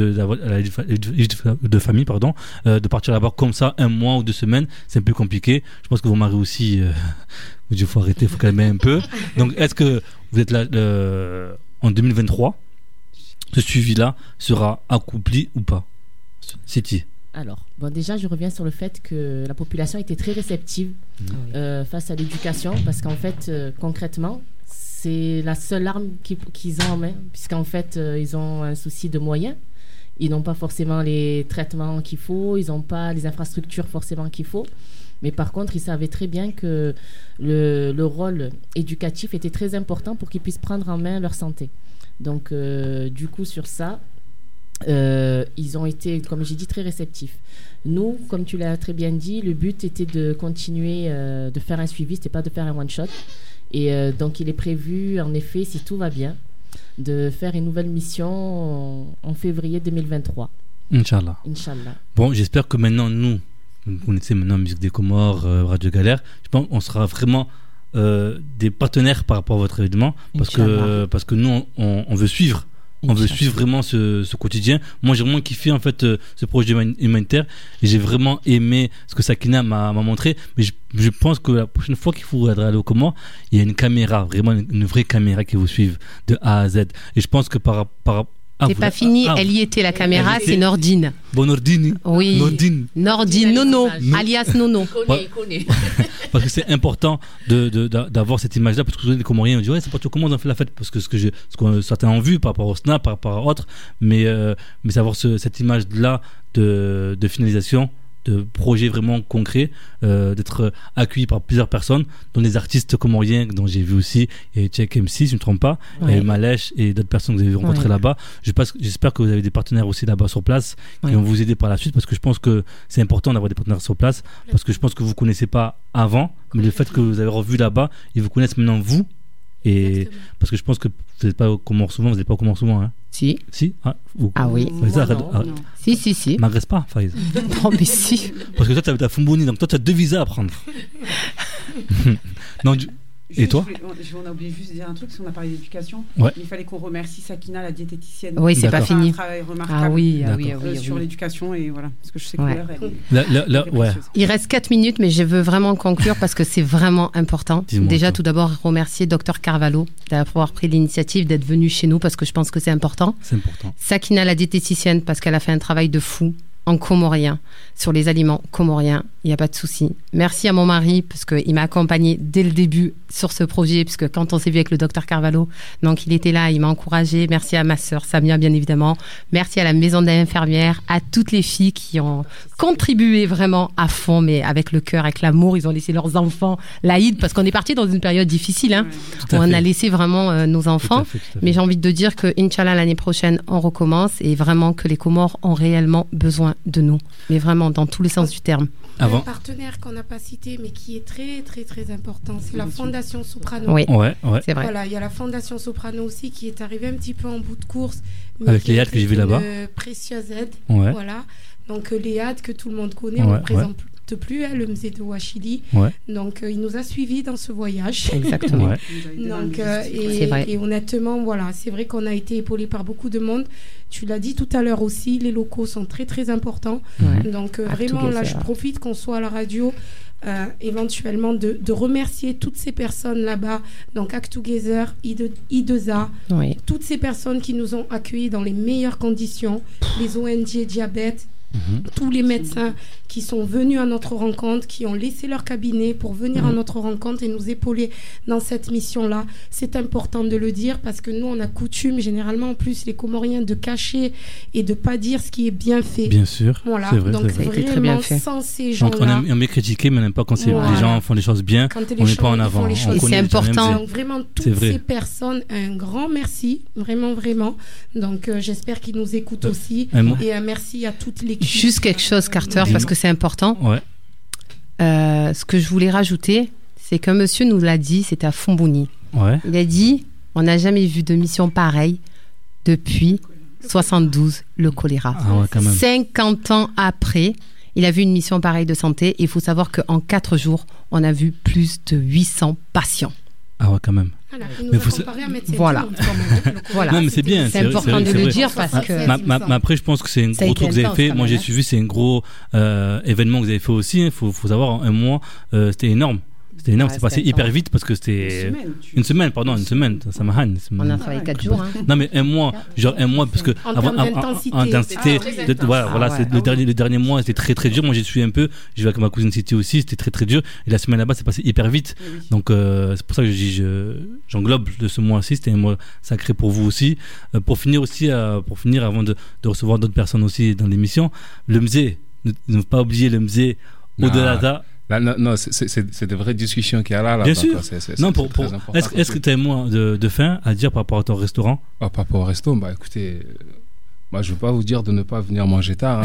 de famille, de partir là-bas comme ça, 1 mois ou 2 semaines. C'est un peu compliqué. Je pense que vos maris aussi, il faut arrêter, il faut calmer un peu. Donc, est-ce que vous êtes là en 2023? Ce suivi-là sera accompli ou pas? Siti. Alors, déjà, je reviens sur le fait que la population était très réceptive face à l'éducation, parce qu'en fait, concrètement, c'est la seule arme qu'ils ont en main, puisqu'en fait, ils ont un souci de moyens. Ils n'ont pas forcément les traitements qu'il faut, ils n'ont pas les infrastructures forcément qu'il faut. Mais par contre, ils savaient très bien que le rôle éducatif était très important pour qu'ils puissent prendre en main leur santé. Donc, du coup, sur ça, ils ont été, comme j'ai dit, très réceptifs. Nous, comme tu l'as très bien dit, le but était de continuer de faire un suivi, c'était pas de faire un one-shot. Et donc, il est prévu, en effet, si tout va bien, de faire une nouvelle mission en février 2023. Inch'Allah. Bon, j'espère que maintenant, nous, vous connaissez maintenant Musique des Comores, Radio Galère, je pense qu'on sera vraiment des partenaires par rapport à votre événement, parce que nous, on veut suivre. On veut suivre vraiment ce quotidien. Moi, j'ai vraiment kiffé en fait ce projet humanitaire, et j'ai vraiment aimé ce que Sakina m'a montré. Mais je pense que la prochaine fois qu'il faudra aller au Comores, il y a une caméra, vraiment une vraie caméra qui vous suive de A à Z. Et je pense que c'est pas fini, elle y était la caméra, c'est Nordine. Bon, Nordine. Oui. Nordine, Nono, alias Nono. Il connaît. Parce que c'est important d'avoir cette image-là, parce que les Comoriens ont dit ouais, c'est pas tout comment on fait la fête, parce que ce que certains ont vu par rapport au Snap, par rapport à autres, mais savoir cette image-là de finalisation, de projet vraiment concret, d'être accueilli par plusieurs personnes, dont des artistes comoriens dont j'ai vu aussi, et Check MC si je ne me trompe pas, et Malèche et d'autres personnes que vous avez rencontrées là-bas. J'espère que vous avez des partenaires aussi là-bas sur place qui vont vous aider par la suite, parce que je pense que c'est important d'avoir des partenaires sur place, parce que je pense que vous ne connaissez pas avant, mais le fait que vous avez revu là-bas, ils vous connaissent maintenant vous. Et parce que je pense que vous n'êtes pas au Comores souvent, hein. Si. Oui. Si. M'agresse pas, Faiz. Non, mais si. Parce que toi, tu as Fumbouni, donc toi, tu as 2 visas à prendre. Non, et toi? On a oublié juste de dire un truc, parce qu'on a parlé d'éducation. Il fallait qu'on remercie Sakina, la diététicienne. Oui, c'est pas fini. Un travail remarquable sur l'éducation, et voilà. Parce que je sais que l'heure, il reste 4 minutes, mais je veux vraiment conclure parce que c'est vraiment important. Déjà, tout d'abord, remercier Dr Carvalho d'avoir pris l'initiative d'être venu chez nous, parce que je pense que c'est important. Sakina, la diététicienne, parce qu'elle a fait un travail de fou en comorien, sur les aliments comoriens, il n'y a pas de souci. Merci à mon mari, parce qu'il m'a accompagné dès le début sur ce projet, puisque quand on s'est vu avec le docteur Carvalho, donc il était là, il m'a encouragé. Merci à ma sœur Samia, bien évidemment. Merci à la maison des infirmières, à toutes les filles qui ont contribué vraiment à fond, mais avec le cœur, avec l'amour. Ils ont laissé leurs enfants l'Aïd, parce qu'on est parti dans une période difficile, où on a laissé vraiment nos enfants. Tout à fait. Mais j'ai envie de dire que, Inch'Allah, l'année prochaine, on recommence, et vraiment que les Comores ont réellement besoin de nous, mais vraiment dans tous les sens du terme. Un partenaire qu'on n'a pas cité, mais qui est très très très important, c'est la Fondation Soprano. Oui, c'est vrai. Voilà, il y a la Fondation Soprano aussi qui est arrivée un petit peu en bout de course, avec les Léade que j'ai vu là-bas. Précieuse aide. Voilà. Donc Léade que tout le monde connaît, on ne présente plus, le musée de Ouachili. Donc il nous a suivis dans ce voyage. Exactement. Donc et honnêtement, voilà, c'est vrai qu'on a été épaulés par beaucoup de monde. Tu l'as dit tout à l'heure aussi, les locaux sont très très importants. Donc vraiment là, je profite qu'on soit à la radio. Éventuellement de remercier toutes ces personnes là-bas, donc Act Together, I2A, toutes ces personnes qui nous ont accueillis dans les meilleures conditions, les ONG diabète, tous les médecins qui sont venus à notre rencontre, qui ont laissé leur cabinet pour venir à notre rencontre et nous épauler dans cette mission-là. C'est important de le dire, parce que nous, on a coutume, généralement, en plus, les Comoriens, de cacher et de ne pas dire ce qui est bien fait. Bien sûr, voilà. C'est vrai. Donc, ça a été très bien fait. Sans ces gens-là... Donc, on aime critiquer, mais on n'aime pas quand les gens font les choses bien, on n'est pas en avant. Et c'est important. Donc, vraiment, toutes ces personnes, un grand merci, vraiment, vraiment. Donc, j'espère qu'ils nous écoutent aussi. Et un merci à toutes les... Juste quelque chose, Carter, parce que c'est important. Ce que je voulais rajouter, c'est qu'un monsieur nous l'a dit, c'était à Fumbouni. Il a dit, on n'a jamais vu de mission pareille depuis 72, le choléra. 50 ans après, Il a vu une mission pareille de santé. Il faut savoir qu'en 4 jours, on a vu plus de 800 patients. Ah ouais, quand même. Voilà, il nous Mais a faut comparé à un médecin Voilà. du monde, quand même. Voilà. Non, mais c'est bien. C'est important de le dire parce que. Mais après, je pense que c'est un Ça a gros été truc que vous avez intense, fait. quand Moi, même, j'ai hein. suivi, c'est un gros événement que vous avez fait aussi. Il faut savoir, en un mois, c'était énorme. C'était énorme, Ouais, c'est passé c'était hyper intense. vite parce que c'était. Une semaine, ça m'a hanne. On a travaillé 4 jours. Hein. Non, mais un mois, genre un mois, parce que En termes d'intensité, intensité, c'était très intense. voilà, Ah ouais. le dernier mois, c'était très très dur. Moi, j'ai suivi un peu, j'ai vu avec ma cousine City aussi, c'était très très dur. Et la semaine là-bas, c'est passé hyper vite. Donc, c'est pour ça que je dis, j'englobe de ce mois-ci, c'était un mois sacré pour vous aussi. Pour finir, avant de recevoir d'autres personnes aussi dans l'émission, le musée, ne pas oublier le musée au-delà de ça. Là, non, c'est de vraies discussions qu'il y a là. Bien donc, sûr. c'est très important. Est-ce que tu as un mot de fin à dire par rapport à ton restaurant? Par rapport au resto, bah écoutez, moi je veux pas vous dire de ne pas venir manger tard.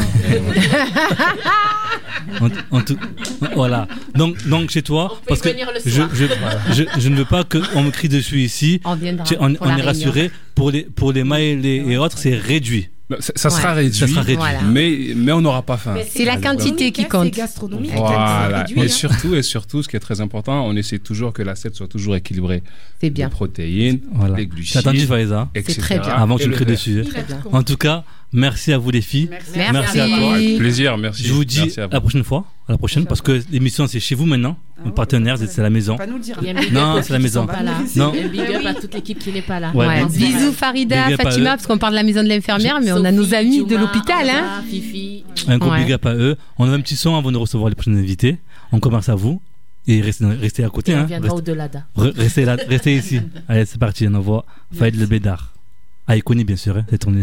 Voilà. Donc chez toi, On peut parce que venir le soir. je ne veux pas qu'on me crie dessus ici. On viendra. On pour la est rassuré. Pour les mailles et autres, c'est réduit. Ça sera réduit, Voilà. mais on n'aura pas faim. C'est la quantité qui compte. C'est gastronomique. Voilà. réduit, Et hein. surtout, ce qui est très important, on essaie toujours que l'assiette soit toujours équilibrée. C'est bien. Les protéines, Voilà. les glucides, J'ai attendu Faiza, etc. très bien. avant que tu Et me le cries verre. dessus. Il a tout compris. En tout cas, merci à vous les filles. Merci. à toi. Avec plaisir, merci. Je vous dis Merci à à vous. la prochaine fois. À la prochaine, parce que l'émission c'est chez vous maintenant. Mon partenaire, c'est la maison. Pas nous le dire. Il y a un big Non, up aux c'est la filles qui maison. sont pas là. Non. Un big up à toute l'équipe qui n'est pas là. Ouais, Ouais. donc, Bisous Farida, big up à Fatima, eux. parce qu'on parle de la maison de l'infirmière, mais on a Sophie, nos amis de Juma, l'hôpital. Hein. Anna, Fifi. Un gros Ouais. big up à eux. On a un petit son avant de recevoir les prochains invités. On commence à vous. Et restez à côté. Et on Hein. viendra au-delà d'A. Restez ici. Allez, c'est parti. On envoie Faïd le Bédard. Ah, il connaît bien sûr. Hein, c'est tourné.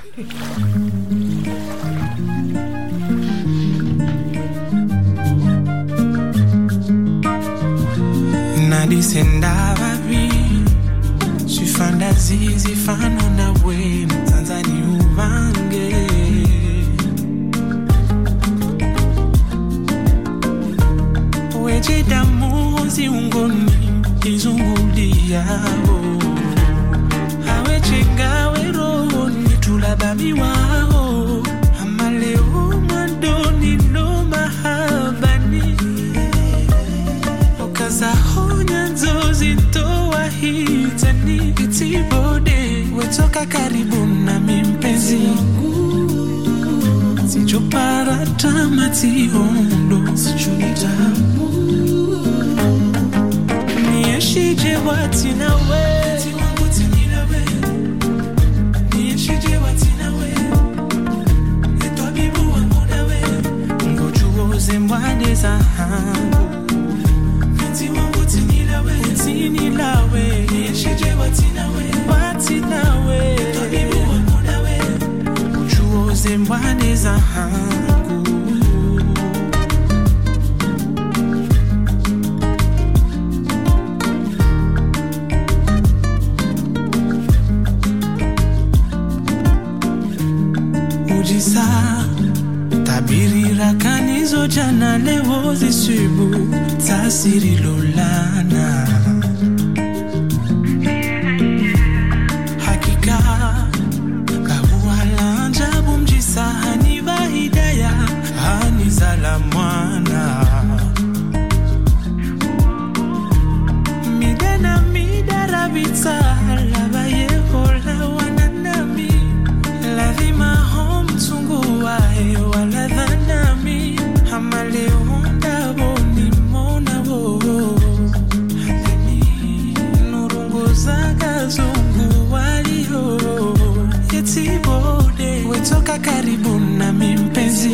Nadisenda babi Sifanda zizi fano na we Tanzani uvange Weje damu ziungoni Izungulia Hawe chenga wero Nitula babi wao Amaleo mandoni no mahabani Okazahonya nzozi toa hitani Itibode wetoka karibu na mimpenzi Sijopara tamati ondo Sijunitamu Nieshije wati nawe Nieshije wati nawe Etwa bibu wangu nawe Ngojuoze mwade za hangu Tinilawe, yeshije watinawe, tabibu wangu nawe, ujuoze mbwane za hangu. Ujisa, tabirira kanizo jana leo zisubu, tasiri lolana. Hani bahidaya hani zala mwana midana midarabita laba yehola wananami lazima homtungu wae wala dhanami hamaleonda boni mona bo hadani nurungu zaga zungu walio yetibode wetoka karibu na mimpenzi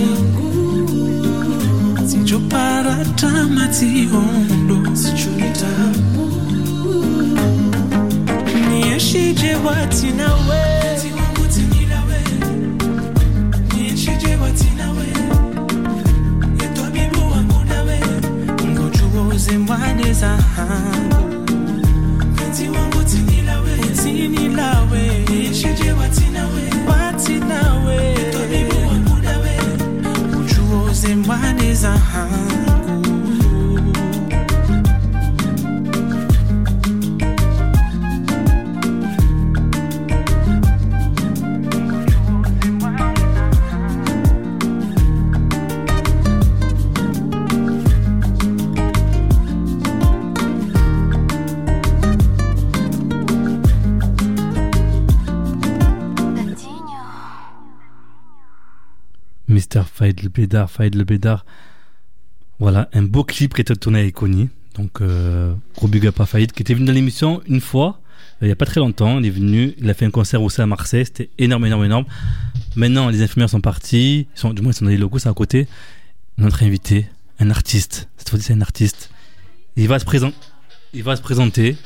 Sijopara tamati ondo Sijunitamu Nieshije wati nawe Nieshije wati nawe Etwa bibu wangu nawe Ngojuoze mbwane za hangu Penzi wangu tinilawe Nieshije wati nawe tabibu wangu nawe ujuoze mbwane za hangu Faïd le Bédard. Voilà, un beau clip qui était tourné à Econi. Donc, gros big up à Faïd, qui était venu dans l'émission une fois, il n'y a pas très longtemps. Il est venu, il a fait un concert aussi à Marseille. C'était énorme. Maintenant, les infirmières sont partis. Ils sont dans les locaux, c'est à côté. Notre invité, un artiste. Cette fois-ci, c'est un artiste. Il va se présenter.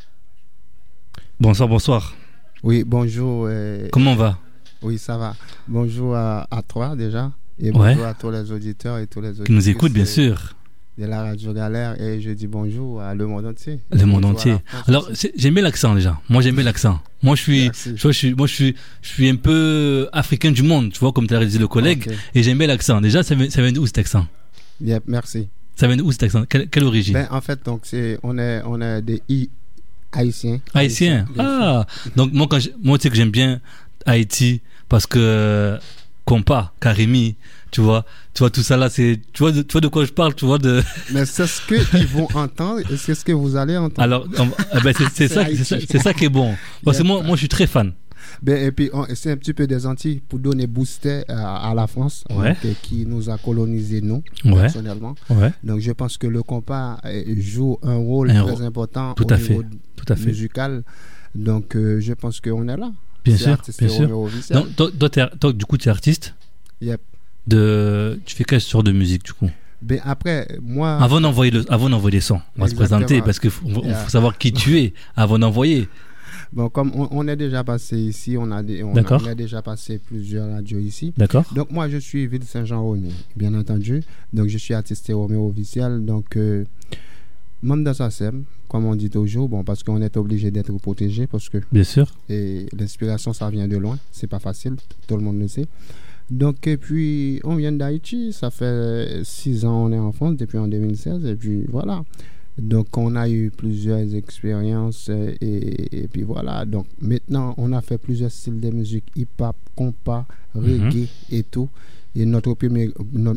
Bonsoir. Oui, bonjour. Comment on va? Oui, ça va. Bonjour à toi déjà. Et bonjour à tous les auditeurs et tous les auditrices qui nous écoutent, bien sûr. De la Radio Galère. Et je dis bonjour à le monde entier. Le monde entier. Alors, j'aimais l'accent déjà. Moi, j'aimais l'accent. Moi, je suis un peu africain du monde, tu vois, comme tu l'as dit le collègue. Okay. Et j'aimais l'accent. Déjà, ça vient d'où cet accent? Bien, merci. Ça vient d'où cet accent? Quelle origine? En fait, donc, on est des Haïtiens. Haïtiens. Ah, donc moi, tu sais que j'aime bien Haïti parce que Compa, Karimi, tu vois tout ça là, tu vois de quoi je parle, tu vois de. Mais c'est ce qu'ils vont entendre et c'est ce que vous allez entendre. Alors, c'est ça qui est bon. Parce que moi, je suis très fan. Et puis c'est un petit peu des Antilles pour donner booster à la France, donc, qui nous a colonisé nous personnellement. Donc je pense que le compas joue un rôle très important au niveau musical. Donc je pense qu'on est là. Bien sûr. Donc, toi, du coup, tu es artiste. Yep. Tu fais quelle sorte de musique du coup? Après, moi. Avant d'envoyer les sons, on va se présenter parce qu'il faut savoir qui tu es avant d'envoyer. Bon, comme on est déjà passé ici, on a déjà passé plusieurs radios ici. D'accord. Donc moi, je suis Ville Saint-Jean-Romé, bien entendu. Donc je suis artiste Roméo officiel. Donc membre de SACEM, comme on dit toujours, parce qu'on est obligé d'être protégé parce que. Bien sûr. Et l'inspiration, ça vient de loin. C'est pas facile, tout le monde le sait. Donc et puis on vient d'Haïti, ça fait 6 ans on est en France depuis en 2016 et puis voilà. Donc on a eu plusieurs expériences et puis voilà. Donc maintenant on a fait plusieurs styles de musique, hip-hop, compas, reggae et tout. Et notre premier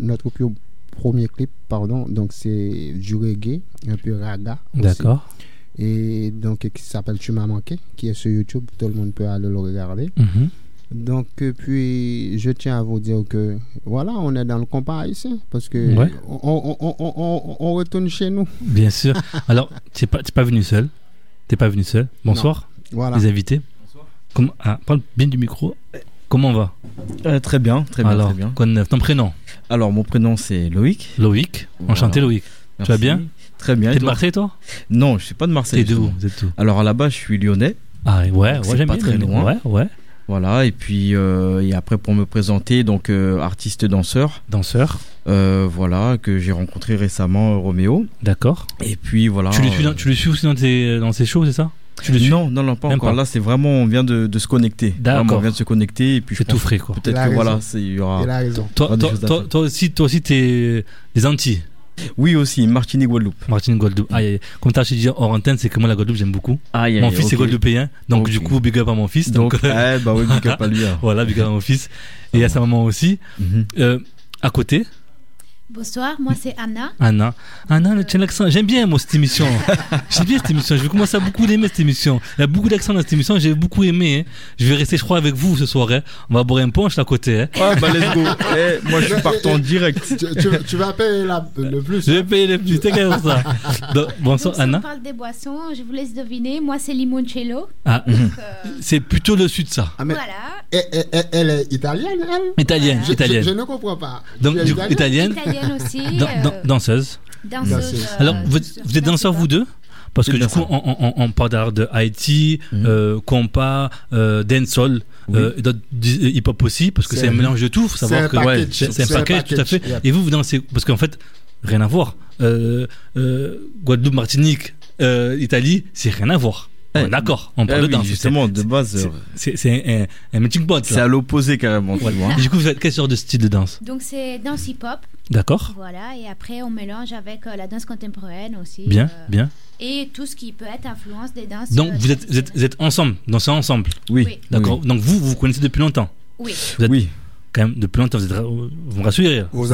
clip, donc c'est du reggae, un peu raga aussi. D'accord. Et donc qui s'appelle Tu m'as manqué, qui est sur YouTube, tout le monde peut aller le regarder. Donc puis je tiens à vous dire que voilà, on est dans le compas haïtien parce que on retourne chez nous. Bien sûr. Alors t'es pas venu seul. Bonsoir. Non. Voilà. Les invités. Bonsoir. Parle bien du micro. Comment on va? Très bien. Alors, très bien. Ton prénom? Alors mon prénom c'est Loïc. Loïc. Voilà. Enchanté Loïc. Merci. Tu vas bien? Très bien. T'es de Marseille toi? Non, je suis pas de Marseille. T'es d'où? Alors là-bas je suis lyonnais. Ah ouais, j'aime pas bien. Très loin. Ouais. Voilà, et puis et après pour me présenter, donc artiste danseur. Voilà, que j'ai rencontré récemment, Roméo. D'accord. Et puis voilà. Tu le suis aussi dans ses shows, c'est ça? Non, pas encore. Là, c'est vraiment, on vient de se connecter. D'accord. Vraiment, on vient de se connecter et puis c'est tout frais quoi. Peut-être que voilà, il y aura. Il a raison. Toi aussi, t'es des Antilles. Oui aussi, Martinique, Guadeloupe. Comme t'as dit hors antenne, c'est que moi la Guadeloupe j'aime beaucoup. Mon fils est guadeloupéen, donc du coup big up à mon fils. Donc oui, big up à lui. Voilà, big up à mon fils et à sa maman aussi. À côté. Bonsoir, moi c'est Anna. Anna, tu as l'accent. J'aime bien moi cette émission. Je vais commencer à beaucoup aimer cette émission. Il y a beaucoup d'accent dans cette émission, j'ai beaucoup aimé. Je vais rester, je crois, avec vous ce soir. On va boire un punch à côté. Let's go. Moi je suis partant direct. Tu vas payer le plus. Je vais payer le plus, t'es comme ça. Bonsoir donc, Anna. On parle des boissons, je vous laisse deviner. Moi c'est limoncello. C'est plutôt le sud ça. Voilà. Elle est italienne, elle? Italienne. Je ne comprends pas. Donc du coup italienne aussi. Danseuse. Alors vous êtes danseurs vous deux? Parce que du coup on parle de Haïti, compas, dancehall, hip-hop aussi, parce que c'est un mélange de tout. Faut savoir que c'est un package tout à fait. Et vous dansez parce qu'en fait rien à voir. Guadeloupe, Martinique, Italie, c'est rien à voir. D'accord, on parle de danse. Justement, de base, c'est un melting pot. C'est à l'opposé carrément. Du coup, vous faites quel genre de style de danse? Donc c'est danse hip-hop. D'accord. Voilà, et après on mélange avec la danse contemporaine aussi. Bien. Et tout ce qui peut être influence des danses. Donc vous êtes ensemble, dansez ensemble. Oui. D'accord. Donc vous connaissez depuis longtemps. Oui. Oui. Quand même depuis longtemps, vous me rassurez. Vous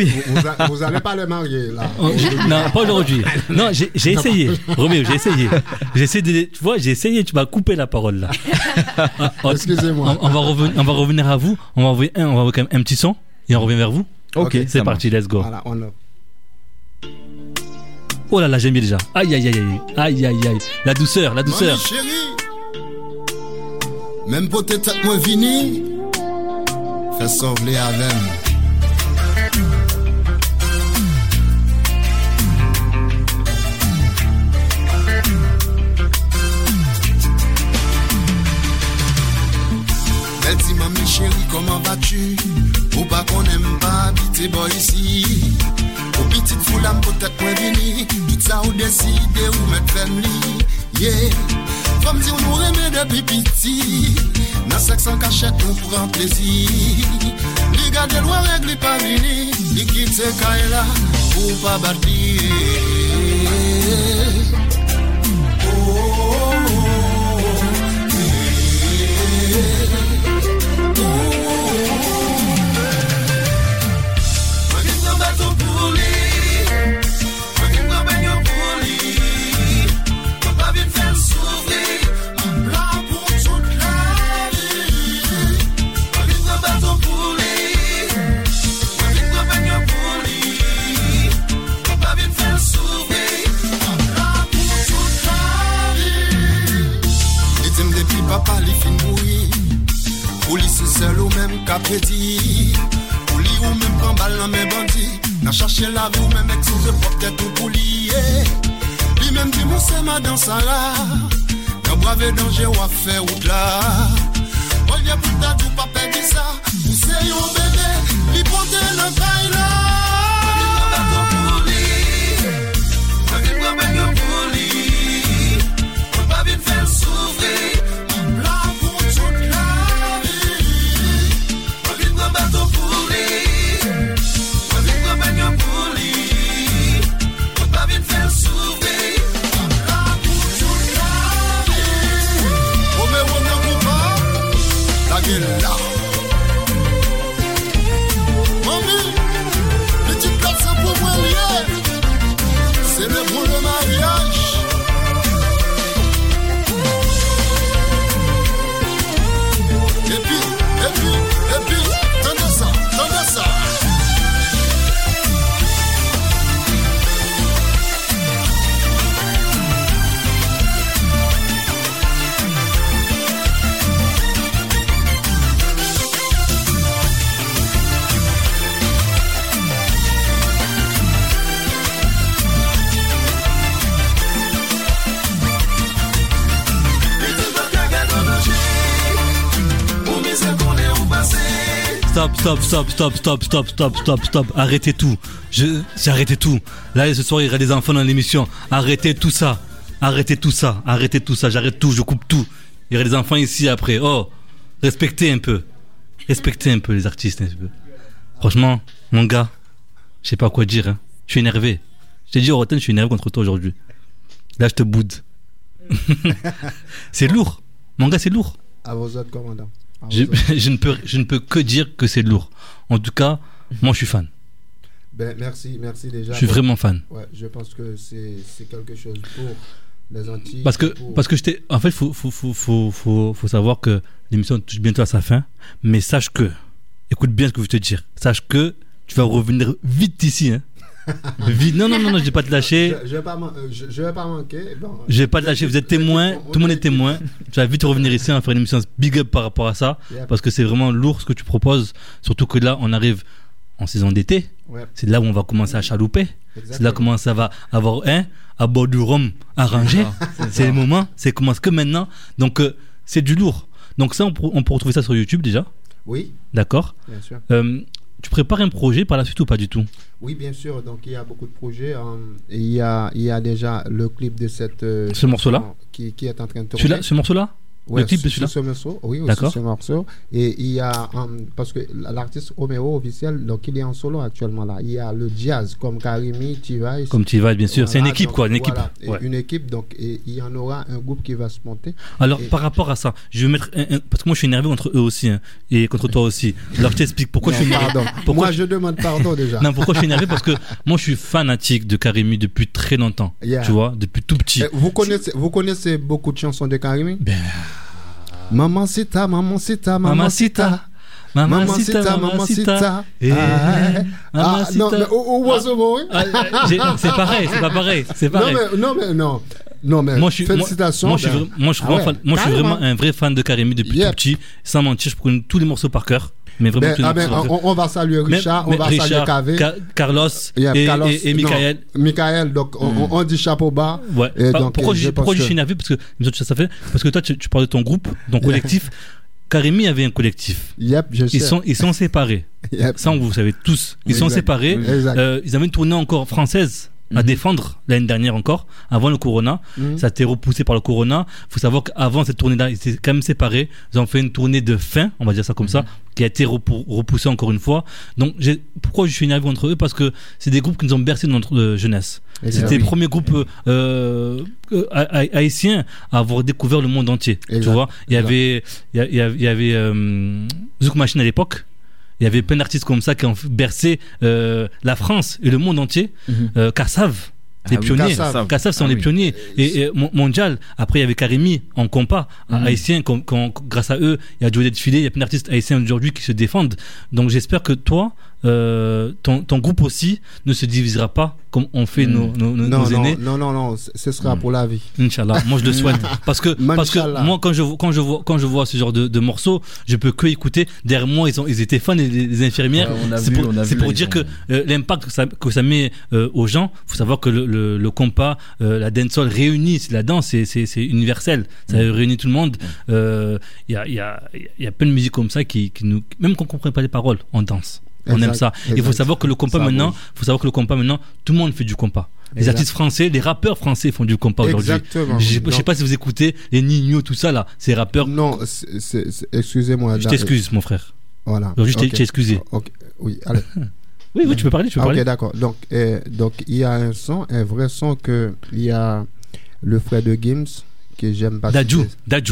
allez pas le marier là. Non, pas aujourd'hui. Non, j'ai essayé. Roméo, j'ai essayé. J'ai essayé. Tu m'as coupé la parole là. Excusez-moi. On va revenir à vous. On va envoyer quand même un petit son. et on revient vers vous. Ok, c'est ça parti, let's go. Voilà, on a. Oh là là, j'aime bien déjà. Aïe aïe aïe aïe aïe aïe aïe. La douceur, la douceur. Mami chérie, même peut-être moi vini, fais sembler avec. Elle dit mami chérie, comment vas-tu? Ou pas qu'on aime pas habiter boy ici. Au petit foulame peut-être moins vini. Tout ça ou décider ou mettre family. Yeah. Comme si on nous remet depuis petit. Dans sexe en cachette on prend plaisir. Les gars de loin règle pas vini. Les quitte ce cas là pour pas battre. Papa li fin mouri. Ou li se seul ou même capédi. Ou li ou même prend balle dans mes bandits. N'a cherché la vie ou même excuse peut-être tout pour lier. Li même dit mon c'est ma dans ça là. Dans brave danger ou à faire ou là. Moi viens pour ta tout pas perdre ça. Ou c'est yon bébé. Li porte le bail là. C'est le pour le mariage. Et puis, tendez ça. Stop. Arrêtez tout. J'ai arrêté tout. Là, ce soir, il y aura des enfants dans l'émission. Arrêtez tout ça. J'arrête tout. Je coupe tout. Il y aura des enfants ici après. Oh, respectez un peu les artistes. Un peu. Franchement, mon gars, je sais pas quoi dire. Hein. Je suis énervé. Je t'ai dit, Roten, je suis énervé contre toi aujourd'hui. Là, je te boude. C'est lourd. Mon gars, c'est lourd. À vos autres commandants. Je ne peux que dire que c'est lourd. En tout cas, moi je suis fan. Ben, merci déjà. Je suis vraiment fan. Ouais, je pense que c'est quelque chose pour les Antilles. Parce que en fait, faut savoir que l'émission touche bientôt à sa fin. Mais sache que, écoute bien ce que je veux te dire. Sache que tu vas revenir vite ici. Hein. Non, je vais pas te lâcher. Je vais pas manquer. Bon, je vais pas te lâcher. Vous êtes témoin. Tout le monde est témoin. Tu vas vite revenir ici. On va faire une émission big up par rapport à ça. Yeah. Parce que c'est vraiment lourd ce que tu proposes. Surtout que là, on arrive en saison d'été. Ouais. C'est là où on va commencer à chalouper. Exactement. C'est là comment ça va avoir à bord du rhum arrangé. C'est le moment. C'est commence que maintenant. Donc c'est du lourd. Donc ça, on peut retrouver ça sur YouTube déjà. Oui. D'accord. Bien sûr. Tu prépares un projet par la suite ou pas du tout? Oui, bien sûr. Donc, il y a beaucoup de projets. Il y a déjà le clip de ce morceau-là qui est en train de tourner. Ce morceau-là? Ouais, le clip de celui-là? Ce morceau, oui, d'accord. Ce morceau. Et il y a, parce que l'artiste Roméo officiel, donc il est en solo actuellement là. Il y a le jazz comme Karimi, T-Vice. Comme T-Vice, bien sûr. Voilà, c'est une équipe, donc, quoi. Une équipe. Voilà, ouais. Une équipe, donc et il y en aura un groupe qui va se monter. Alors, par rapport à ça, je vais mettre. Parce que moi, je suis énervé contre eux aussi, hein, et contre toi aussi. Alors, je t'explique pourquoi je suis énervé. Moi, je demande pardon déjà. Non, pourquoi je suis énervé? Parce que moi, je suis fanatique de Karimi depuis très longtemps. Yeah. Tu vois, depuis tout petit. Vous connaissez beaucoup de chansons de Karimi? Ben. Mamacita, Mamacita. Non, mais au oiseau, c'est pareil, c'est pas pareil. C'est pareil. Non, mais félicitations. Moi, je suis vraiment un vrai fan de Karimi depuis tout petit. Sans mentir, je connais tous les morceaux par cœur. Mais vraiment, on va saluer Richard, on va saluer KV, Carlos et Michael. Michael, donc on dit chapeau bas. Ouais. Pourquoi je suis énervé parce que toi, tu parles de ton groupe, ton collectif. Karimi avait un collectif. Ils sont séparés. Ça, vous savez tous. Ils sont séparés. Ils avaient une tournée encore française à défendre l'année dernière encore, avant le Corona. Ça a été repoussé par le Corona. Il faut savoir qu'avant cette tournée-là, ils étaient quand même séparés. Ils ont fait une tournée de fin, on va dire ça comme ça, qui a été repoussée encore une fois. Donc, pourquoi je suis énervé contre eux? Parce que c'est des groupes qui nous ont bercé de notre jeunesse. C'était le premier groupe haïtien à avoir découvert le monde entier. Tu vois, il y avait Zouk Machine à l'époque. Il y avait plein d'artistes comme ça qui ont bercé la France et le monde entier. Kassav, les pionniers. Kassav sont les pionniers. Et mondial. Après, il y avait Karimi en compas, haïtien. Grâce à eux, il y a Joe Desfilé, il y a plein d'artistes haïtiens aujourd'hui qui se défendent. Donc j'espère que toi, ton groupe aussi ne se divisera pas comme on fait nos aînés. Non, ce sera pour la vie. Inch'Allah, moi je le souhaite. Parce que moi, quand je vois ce genre de morceaux, je peux que écouter. Derrière moi, ils étaient fans des infirmières. C'est pour dire que l'impact que ça met aux gens. Il faut savoir que le compas, la dancehall réunit, la danse, c'est universel. Ça réunit tout le monde. Il y a plein de musique comme ça qui nous, même quand on ne comprend pas les paroles, on danse. On aime ça. Il faut savoir que le compas maintenant, tout le monde fait du compas. Les artistes français, les rappeurs français font du compas aujourd'hui. Je sais pas si vous écoutez les Nino, tout ça là, ces rappeurs. Non, excusez-moi. Je t'excuse, mon frère. Voilà. Aujourd'hui, je t'ai excusé. Oui, allez. Oui, tu peux parler. Ok, d'accord. Donc, il y a un vrai son que il y a le frère de Gims. Que j'aime pas. Dadju.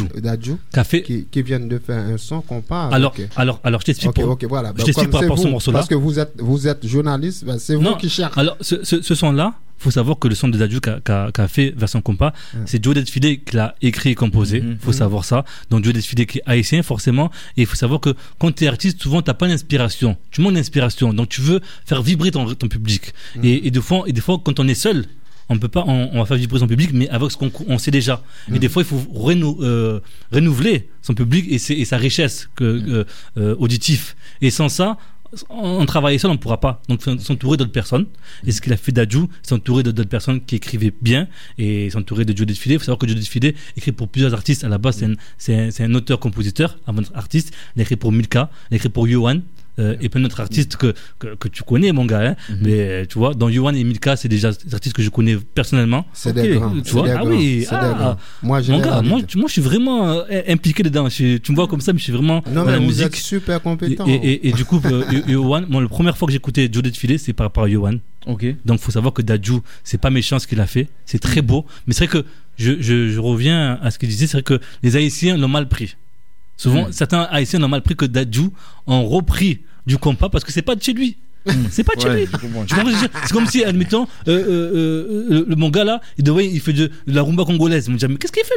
Qui viennent de faire un son qu'on parle. Alors, je t'explique voilà. Je t'explique par rapport à ce morceau-là. Parce que vous êtes journaliste, c'est vous qui cherchez. Alors, ce son-là, il faut savoir que le son de Dadju qu'a fait version compas, c'est Joe Desfilé qui l'a écrit et composé. Il faut savoir ça. Donc, Joe Desfilé qui est haïtien, forcément. Et il faut savoir que quand tu es artiste, souvent, tu n'as pas d'inspiration. Tu manques d'inspiration. Donc, tu veux faire vibrer ton public. Et des fois, quand on est seul, on va faire vibrer son public, mais avec ce qu'on sait déjà. Et des fois, il faut renouveler son public et sa richesse auditive. Et sans ça, en travaillant seul, on ne pourra pas. Donc, s'entourer d'autres personnes. Et ce qu'il a fait Dadju, s'entourer d'autres personnes qui écrivaient bien et s'entourer de Joe Desfilé. Il faut savoir que Joe Desfilé écrit pour plusieurs artistes. À la base, c'est un auteur-compositeur, avant d'être artiste. Il a écrit pour Milka, il a écrit pour Yohan. Et plein d'autres artistes que tu connais, mon gars, mais tu vois, dans Yohan et Milka, c'est déjà des artistes que je connais personnellement. C'est des grands. Tu vois, moi, je suis vraiment impliqué dedans. Tu me vois comme ça, mais je suis vraiment dans la musique. Vous êtes super compétent. Et du coup, Yohan, moi, la première fois que j'ai écouté Joe Desfilé, c'est par rapport à Yohan. Donc, il faut savoir que Dadju, c'est pas méchant ce qu'il a fait, c'est très beau, mais c'est vrai que je reviens à ce qu'il disait, c'est vrai que les Haïtiens l'ont mal pris. Souvent, certains Haïtiens ont mal pris que Dadju ont repris du compas parce que c'est pas de chez lui. C'est pas de chez lui. C'est comme si, admettons, mon gars là, il fait de la rumba congolaise. Mais qu'est-ce qu'il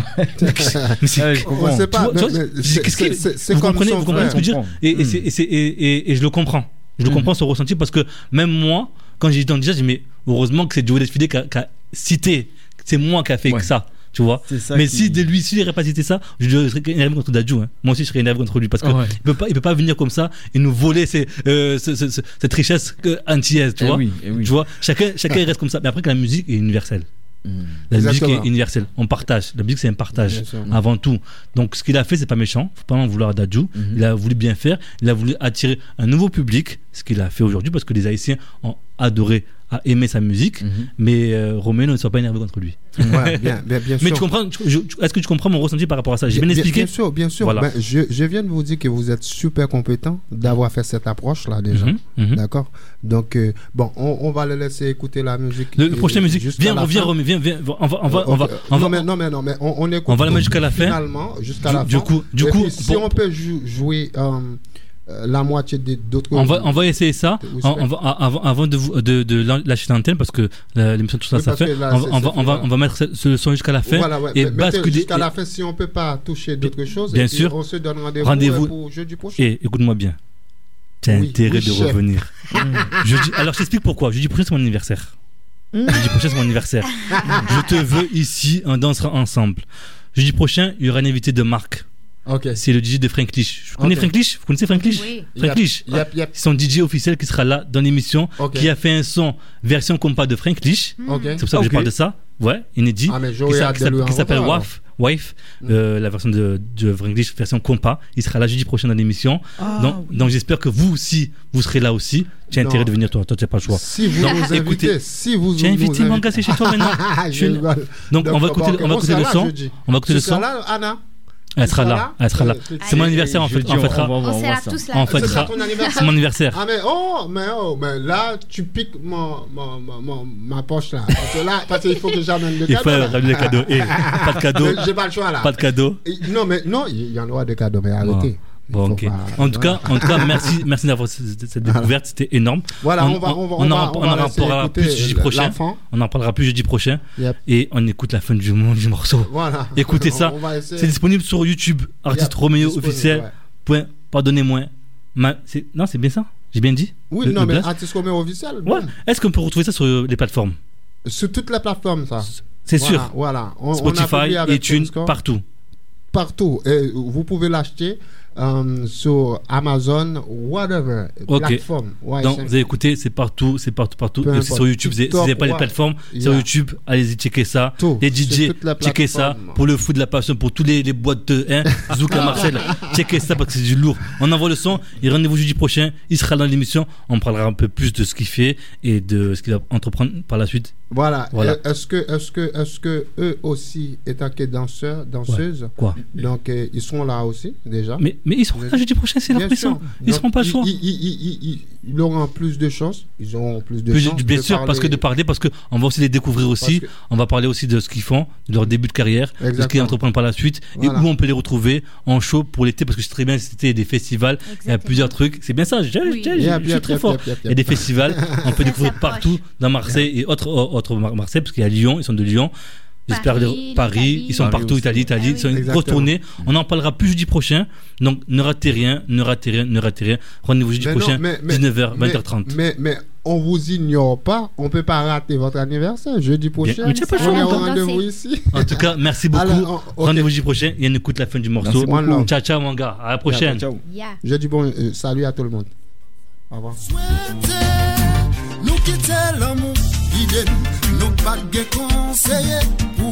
fait lui? On sait pas. C'est comme vous comprenez ce que je veux dire? Et je le comprends. Je le comprends son ressenti parce que même moi, quand j'ai dit déjà, j'ai dit mais heureusement que c'est Joe Desfilé qui a cité. C'est moi qui a fait ça. Tu vois, mais s'il n'aurait pas cité ça, je serais énervé contre Dadju. Moi aussi, je serais énervé contre lui parce qu'il peut pas venir comme ça et nous voler cette richesse antillaise. Tu vois, tu vois, chacun reste comme ça. Mais après, que la musique est universelle. La musique est universelle. On partage. La musique, c'est un partage avant tout. Donc, ce qu'il a fait, c'est pas méchant. Faut pas en vouloir à Dadju. Il a voulu bien faire. Il a voulu attirer un nouveau public. Ce qu'il a fait aujourd'hui, parce que les Haïtiens ont adoré, a aimé sa musique. Mais Roméo ne soit pas énervé contre lui. Ouais, bien mais sûr. Tu comprends, est-ce que tu comprends mon ressenti par rapport à ça? J'ai bien expliqué. Bien sûr. Voilà. Je viens de vous dire que vous êtes super compétent d'avoir fait cette approche là déjà. D'accord. Donc on va le laisser écouter la musique. Le prochain musique. Viens. On écoute. On va la mettre jusqu'à la fin. Finalement, jusqu'à la fin. Du coup, si on peut jouer la moitié d'autres. On va essayer ça avant de lâcher l'antenne parce que l'émission tout ça oui, ça fait. Là, on va mettre ce son jusqu'à la fin. Voilà, ouais. Et jusqu'à la fin si on peut pas toucher d'autres choses. Bien et sûr. On se donne rendez-vous pour jeudi prochain. Et écoute-moi bien. Tu as intérêt de revenir. Alors je t'explique pourquoi. Jeudi prochain c'est mon anniversaire. Jeudi prochain c'est mon anniversaire. Je te veux ici, on dansera ensemble. Jeudi prochain il y aura un invité de marque. Okay. C'est le DJ de Franklish. Vous connaissez Franklish? Vous connaissez Franklish? Oui. Franklish. Yep. C'est son DJ officiel qui sera là dans l'émission, qui a fait un son version compas de Franklish. C'est pour ça que je parle de ça. Ouais, inédit. Qui s'appelle Wife. La version de Franklish, version compas. Il sera là jeudi prochain dans l'émission. Donc j'espère que vous aussi, vous serez là aussi. Tu as intérêt de venir, toi tu n'as pas le choix. Si vous nous invitez, tu as invité mon gars, c'est chez toi maintenant. Donc on va écouter le son. On va écouter le son. Anna. Elle sera là. C'est mon anniversaire en fait. On sera tous là. C'est mon anniversaire. Ah mais là tu piques ma poche là. Parce qu'il faut que j'amène des cadeaux. Il faut ramener des cadeaux. Pas de cadeaux. J'ai pas le choix là. Pas de cadeaux. Non, il y en aura des cadeaux mais arrêtez. Bon, ok. En tout cas, merci d'avoir cette découverte, c'était énorme. Voilà, on en parlera plus jeudi prochain. On en parlera plus jeudi prochain. Et on écoute la fin du morceau. Voilà. Écoutez ça. C'est disponible sur YouTube. Artiste Roméo officiel. Pardonnez-moi. Non, c'est bien ça. J'ai bien dit. Oui, non, mais Artiste Roméo officiel. Ouais. Est-ce qu'on peut retrouver ça sur les plateformes? Sur toutes les plateformes, ça. C'est sûr. Voilà. Spotify, iTunes, partout. Partout. Et vous pouvez l'acheter. Sur Amazon, whatever, plateforme. Donc vous avez écouté, c'est partout. Et aussi sur YouTube, si vous n'avez pas les plateformes, sur YouTube, allez-y, checker ça. Les DJ, checker ça. Pour le foot de la passion, pour tous les boîtes de Zouk à Marseille, checker ça parce que c'est du lourd. On envoie le son et rendez-vous jeudi prochain. Il sera dans l'émission. On parlera un peu plus de ce qu'il fait et de ce qu'il va entreprendre par la suite. Voilà. Est-ce que eux aussi étant que danseuses, quoi? Donc ils seront là aussi déjà. Mais ils seront là jeudi prochain, c'est leur pression. Ils seront pas le choix. Ils auront plus de chances. Ils auront plus de chances. Bien sûr, parce qu'on va aussi les découvrir aussi. On va parler aussi de ce qu'ils font, de leur début de carrière, de ce qu'ils entreprennent par la suite, et où on peut les retrouver en show pour l'été, parce que je sais très bien c'était des festivals. Il y a plusieurs trucs. C'est bien ça. Je suis très fort. Il y a des festivals. On peut découvrir partout dans Marseille et autres Marseille, parce qu'il y a Lyon. Ils sont de Lyon. J'espère Paris, ils sont partout, Italie, c'est une grosse tournée. On en parlera plus jeudi prochain. Donc ne ratez rien. Rendez-vous jeudi prochain, 19h, 20h30. Mais on vous ignore pas, on peut pas rater votre anniversaire jeudi prochain. On est au rendez-vous ici. En tout cas, merci beaucoup. Rendez-vous jeudi prochain et on écoute la fin du morceau. Ciao mon gars, à la prochaine. Jeudi bon, salut à tout le monde. Au revoir. Nous quittons l'amour, nous pas de conseiller.